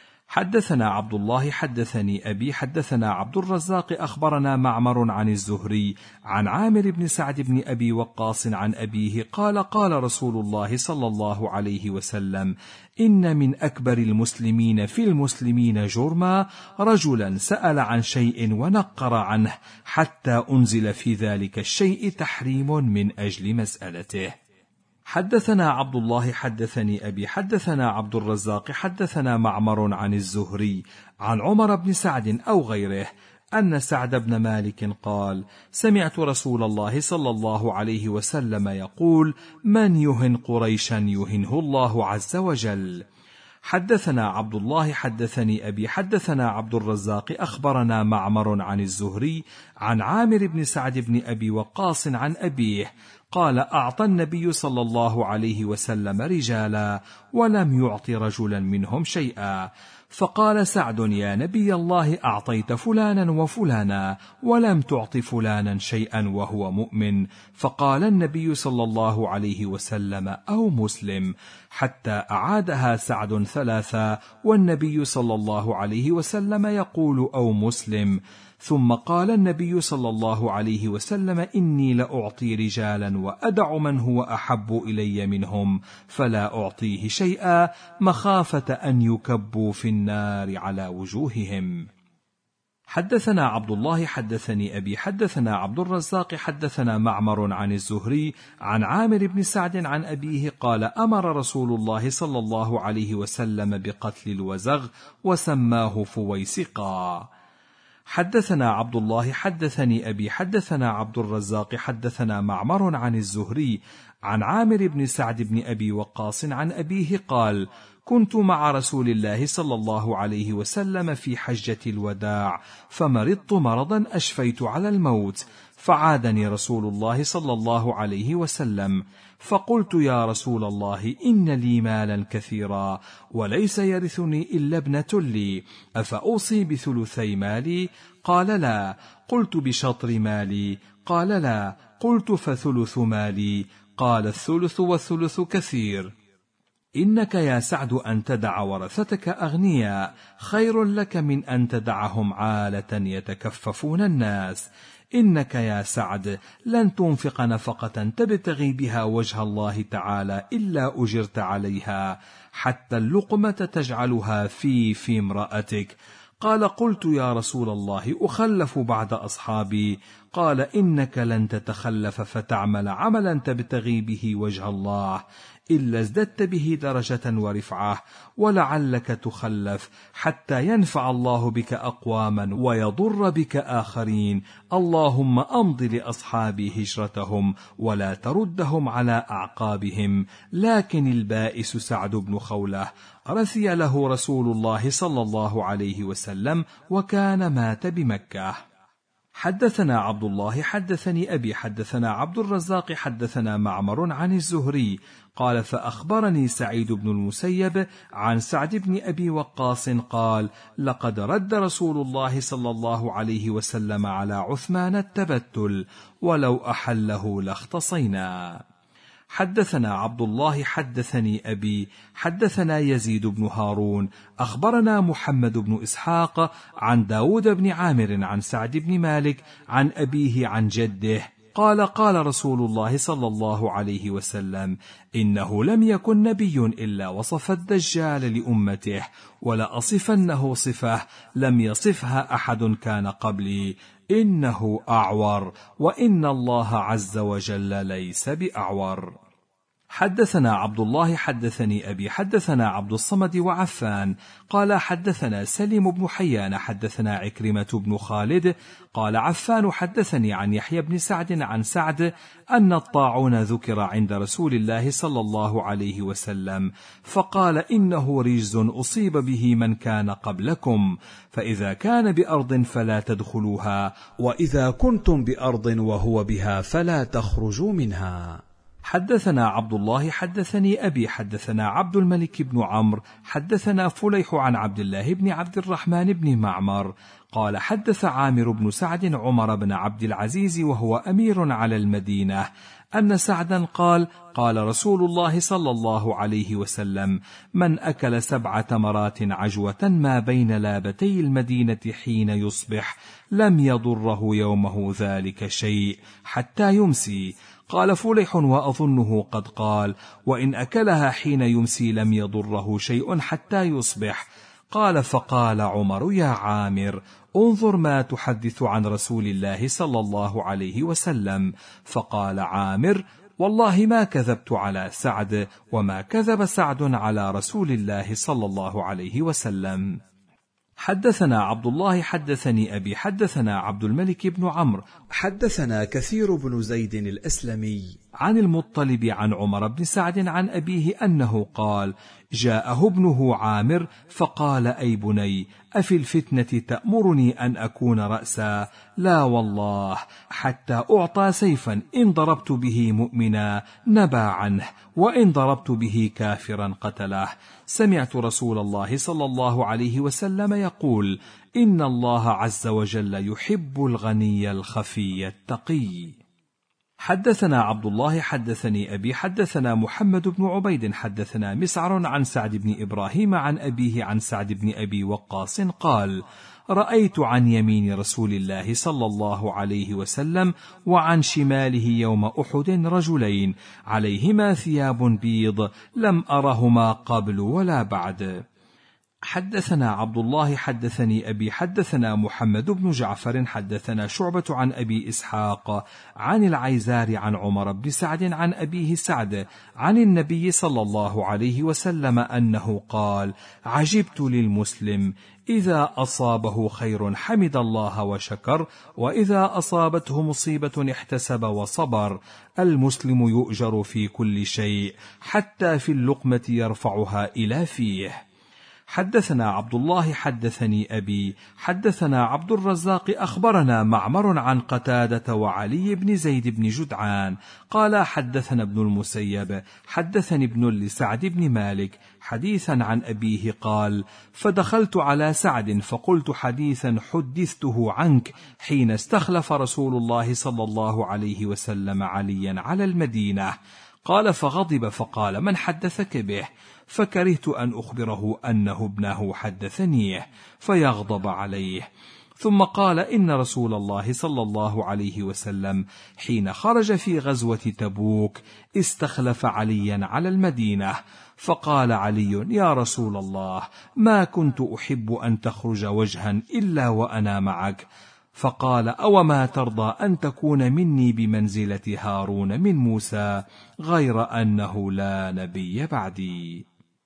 حدثنا عبد الله حدثني أبي حدثنا عبد الرزاق أخبرنا معمر عن الزهري عن عامر بن سعد بن أبي وقاص عن أبيه قال: قال رسول الله صلى الله عليه وسلم: إن من أكبر المسلمين في المسلمين جرما رجلا سأل عن شيء ونقر عنه حتى أنزل في ذلك الشيء تحريم من أجل مسألته. حدثنا عبد الله حدثني أبي حدثنا عبد الرزاق حدثنا معمر عن الزهري عن عمر بن سعد أو غيره أن سعد بن مالك قال: سمعت رسول الله صلى الله عليه وسلم يقول: من يهن قريشا يهنه الله عز وجل. حدثنا عبد الله حدثني أبي حدثنا عبد الرزاق أخبرنا معمر عن الزهري عن عامر بن سعد بن أبي وقاص عن أبيه قال أعطى النبي صلى الله عليه وسلم رجالا ولم يعط رجلا منهم شيئا، فقال سعد يا نبي الله أعطيت فلانا وفلانا ولم تعط فلانا شيئا وهو مؤمن، فقال النبي صلى الله عليه وسلم أو مسلم، حتى أعادها سعد ثلاثا والنبي صلى الله عليه وسلم يقول أو مسلم، ثم قال النبي صلى الله عليه وسلم إني لأعطي رجالا وأدع من هو أحب إلي منهم فلا أعطيه شيئا مخافة أن يكبوا في النار على وجوههم. حدثنا عبد الله حدثني أبي حدثنا عبد الرزاق حدثنا معمر عن الزهري عن عامر بن سعد عن أبيه قال أمر رسول الله صلى الله عليه وسلم بقتل الوزغ وسماه فويسقا. حدثنا عبد الله حدثني أبي حدثنا عبد الرزاق حدثنا معمر عن الزهري عن عامر بن سعد بن أبي وقاص عن أبيه قال كنت مع رسول الله صلى الله عليه وسلم في حجة الوداع فمرضت مرضا أشفيت على الموت، فعادني رسول الله صلى الله عليه وسلم، فقلت يا رسول الله إن لي مالا كثيرا وليس يرثني إلا ابنة لي، أفأوصي بثلثي مالي؟ قال لا. قلت بشطر مالي؟ قال لا. قلت فثلث مالي؟ قال الثلث والثلث كثير. إنك يا سعد أن تدع ورثتك أغنياء خير لك من أن تدعهم عالة يتكففون الناس. إنك يا سعد لن تنفق نفقة تبتغي بها وجه الله تعالى إلا أجرت عليها، حتى اللقمة تجعلها في امرأتك. قال قلت يا رسول الله أخلف بعد أصحابي؟ قال إنك لن تتخلف فتعمل عملا تبتغي به وجه الله إلا ازددت به درجة ورفعة، ولعلك تخلف حتى ينفع الله بك أقواما ويضر بك آخرين. اللهم أمض لأصحابي هجرتهم ولا تردهم على أعقابهم. لكن البائس سعد بن خولة رثي له رسول الله صلى الله عليه وسلم وكان مات بمكة. حدثنا عبد الله حدثني أبي حدثنا عبد الرزاق حدثنا معمر عن الزهري قال فأخبرني سعيد بن المسيب عن سعد بن أبي وقاص قال لقد رد رسول الله صلى الله عليه وسلم على عثمان التبتل ولو أحله لاختصينا. حدثنا عبد الله حدثني أبي حدثنا يزيد بن هارون أخبرنا محمد بن إسحاق عن داود بن عامر عن سعد بن مالك عن أبيه عن جده قال قال رسول الله صلى الله عليه وسلم إنه لم يكن نبي إلا وصف الدجال لأمته ولأصفنه صفة لم يصفها أحد كان قبلي، إنه أعور وإن الله عز وجل ليس بأعور. حدثنا عبد الله حدثني أبي حدثنا عبد الصمد وعفان قال حدثنا سليم بن حيان حدثنا عكرمة بن خالد قال عفان حدثني عن يحيى بن سعد عن سعد أن الطاعون ذكر عند رسول الله صلى الله عليه وسلم فقال إنه رجز أصيب به من كان قبلكم، فإذا كان بأرض فلا تدخلوها وإذا كنتم بأرض وهو بها فلا تخرجوا منها. حدثنا عبد الله حدثني أبي حدثنا عبد الملك بن عمرو حدثنا فليح عن عبد الله بن عبد الرحمن بن معمر قال حدث عامر بن سعد عمر بن عبد العزيز وهو أمير على المدينة أن سعدا قال قال رسول الله صلى الله عليه وسلم من أكل 7 تمرات عجوة ما بين لابتي المدينة حين يصبح لم يضره يومه ذلك شيء حتى يمسي. قال فليح وأظنه قد قال وإن أكلها حين يمسي لم يضره شيء حتى يصبح. قال فقال عمر يا عامر انظر ما تحدث عن رسول الله صلى الله عليه وسلم. فقال عامر والله ما كذبت على سعد وما كذب سعد على رسول الله صلى الله عليه وسلم. حدثنا عبد الله حدثني أبي حدثنا عبد الملك بن عمرو حدثنا كثير بن زيد الأسلمي عن المطلب عن عمر بن سعد عن أبيه أنه قال جاءه ابنه عامر فقال: أي بني، أفي الفتنة تأمرني أن أكون رأسا؟ لا والله، حتى أعطى سيفا إن ضربت به مؤمنا نبى عنه، وإن ضربت به كافرا قتله. سمعت رسول الله صلى الله عليه وسلم يقول: إن الله عز وجل يحب الغني الخفي التقي. حدثنا عبد الله حدثني أبي حدثنا محمد بن عبيد حدثنا مسعر عن سعد بن إبراهيم عن أبيه عن سعد بن أبي وقاص قال: رأيت عن يمين رسول الله صلى الله عليه وسلم وعن شماله يوم أحد رجلين عليهما ثياب بيض لم أرهما قبل ولا بعد. حدثنا عبد الله حدثني أبي حدثنا محمد بن جعفر حدثنا شعبة عن أبي إسحاق عن العيزار عن عمر بن سعد عن أبيه سعد عن النبي صلى الله عليه وسلم أنه قال: عجبت للمسلم إذا أصابه خير حمد الله وشكر، وإذا أصابته مصيبة احتسب وصبر. المسلم يؤجر في كل شيء حتى في اللقمة يرفعها إلى فيه. حدثنا عبد الله حدثني أبي حدثنا عبد الرزاق أخبرنا معمر عن قتادة وعلي بن زيد بن جدعان قال: حدثنا ابن المسيب حدثني ابن لسعد بن مالك حديثا عن أبيه قال: فدخلت على سعد فقلت حديثا حدثته عنك حين استخلف رسول الله صلى الله عليه وسلم عليا على المدينة. قال: فغضب فقال: من حدثك به؟ فكرهت أن أخبره أنه ابنه حدثنيه فيغضب عليه. ثم قال: إن رسول الله صلى الله عليه وسلم حين خرج في غزوة تبوك استخلف عليا على المدينة، فقال علي: يا رسول الله، ما كنت أحب أن تخرج وجها إلا وأنا معك. فقال: أوما ترضى أن تكون مني بمنزلة هارون من موسى، غير أنه لا نبي بعدي.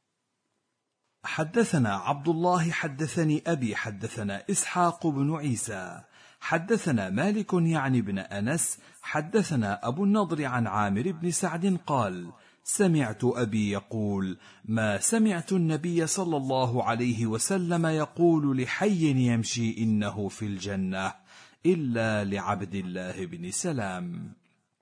حدثنا عبد الله حدثني أبي حدثنا إسحاق بن عيسى حدثنا مالك يعني بن أنس حدثنا أبو النضر عن عامر بن سعد قال: سمعت أبي يقول: ما سمعت النبي صلى الله عليه وسلم يقول لحي يمشي إنه في الجنة إلا لعبد الله بن سلام.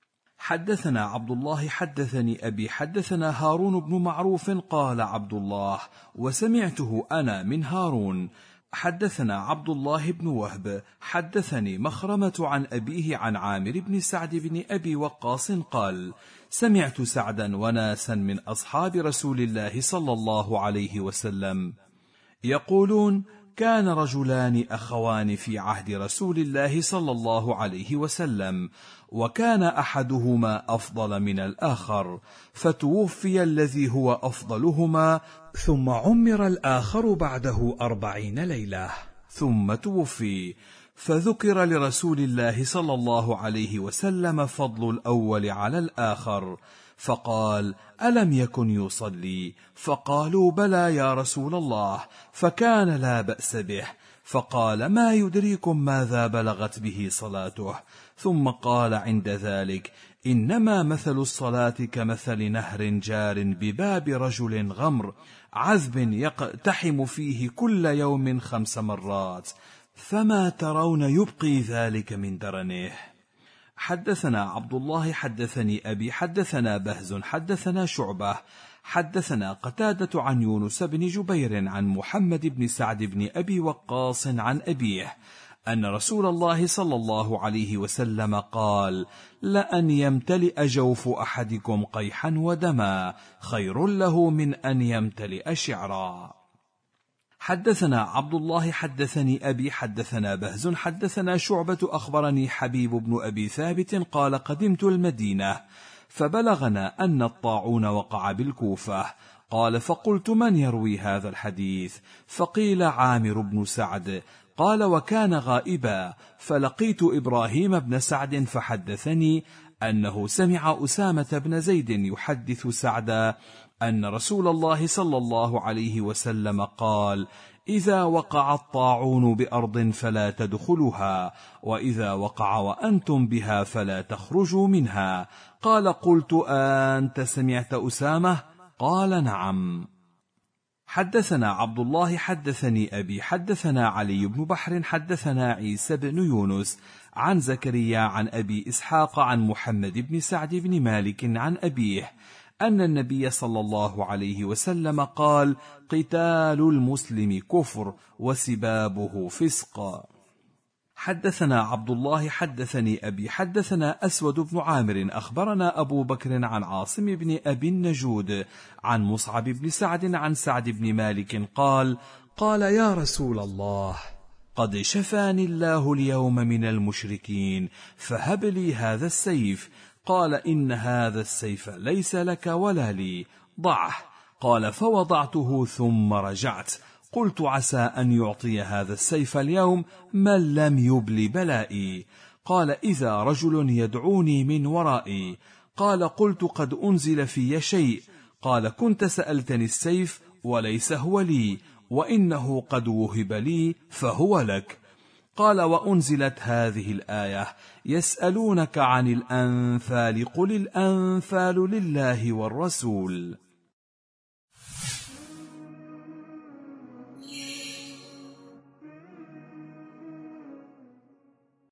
حدثنا عبد الله حدثني أبي حدثنا هارون بن معروف قال عبد الله: وسمعته أنا من هارون. حدثنا عبد الله بن وهب حدثني مخرمة عن أبيه عن عامر بن سعد بن أبي وقاص قال: سمعت سعدا وناسا من أصحاب رسول الله صلى الله عليه وسلم يقولون: كان رجلان أخوان في عهد رسول الله صلى الله عليه وسلم، وكان أحدهما أفضل من الآخر، فتوفي الذي هو أفضلهما، ثم عمر الآخر بعده 40 ليلة، ثم توفي، فذكر لرسول الله صلى الله عليه وسلم فضل الأول على الآخر، فقال: ألم يكن يصلي؟ فقالوا: بلى يا رسول الله، فكان لا بأس به. فقال: ما يدريكم ماذا بلغت به صلاته؟ ثم قال عند ذلك: إنما مثل الصلاة كمثل نهر جار بباب رجل غمر عذب يقتحم فيه كل يوم 5 مرات، فما ترون يبقي ذلك من درنه. حدثنا عبد الله حدثني أبي حدثنا بهز حدثنا شعبة حدثنا قتادة عن يونس بن جبير عن محمد بن سعد بن أبي وقاص عن أبيه أن رسول الله صلى الله عليه وسلم قال: لأن يمتلئ جوف أحدكم قيحا ودما خير له من أن يمتلئ شعرا. حدثنا عبد الله حدثني أبي حدثنا بهز حدثنا شعبة أخبرني حبيب بن أبي ثابت قال: قدمت المدينة فبلغنا أن الطاعون وقع بالكوفة. قال: فقلت: من يروي هذا الحديث؟ فقيل: عامر بن سعد. قال: وكان غائبا، فلقيت إبراهيم بن سعد فحدثني أنه سمع أسامة بن زيد يحدث سعدا أن رسول الله صلى الله عليه وسلم قال: إذا وقع الطاعون بأرض فلا تدخلها، وإذا وقع وأنتم بها فلا تخرجوا منها. قال: قلت: أنت سمعت أسامة؟ قال: نعم. حدثنا عبد الله حدثني أبي حدثنا علي بن بحر حدثنا عيسى بن يونس عن زكريا عن أبي إسحاق عن محمد بن سعد بن مالك عن أبيه أن النبي صلى الله عليه وسلم قال: قتال المسلم كفر وسبابه فسق. حدثنا عبد الله حدثني أبي حدثنا أسود بن عامر أخبرنا أبو بكر عن عاصم بن أبي النجود عن مصعب بن سعد عن سعد بن مالك قال: قال يا رسول الله، قد شفاني الله اليوم من المشركين، فهب لي هذا السيف. قال: إن هذا السيف ليس لك ولا لي، ضعه. قال: فوضعته ثم رجعت. قلت: عسى أن يعطي هذا السيف اليوم من لم يبل بلائي. قال: إذا رجل يدعوني من ورائي. قال: قلت: قد أنزل في شيء. قال: كنت سألتني السيف وليس هو لي، وإنه قد وهب لي فهو لك. قال: وأنزلت هذه الآية: يسألونك عن الأنفال قل الأنفال لله والرسول.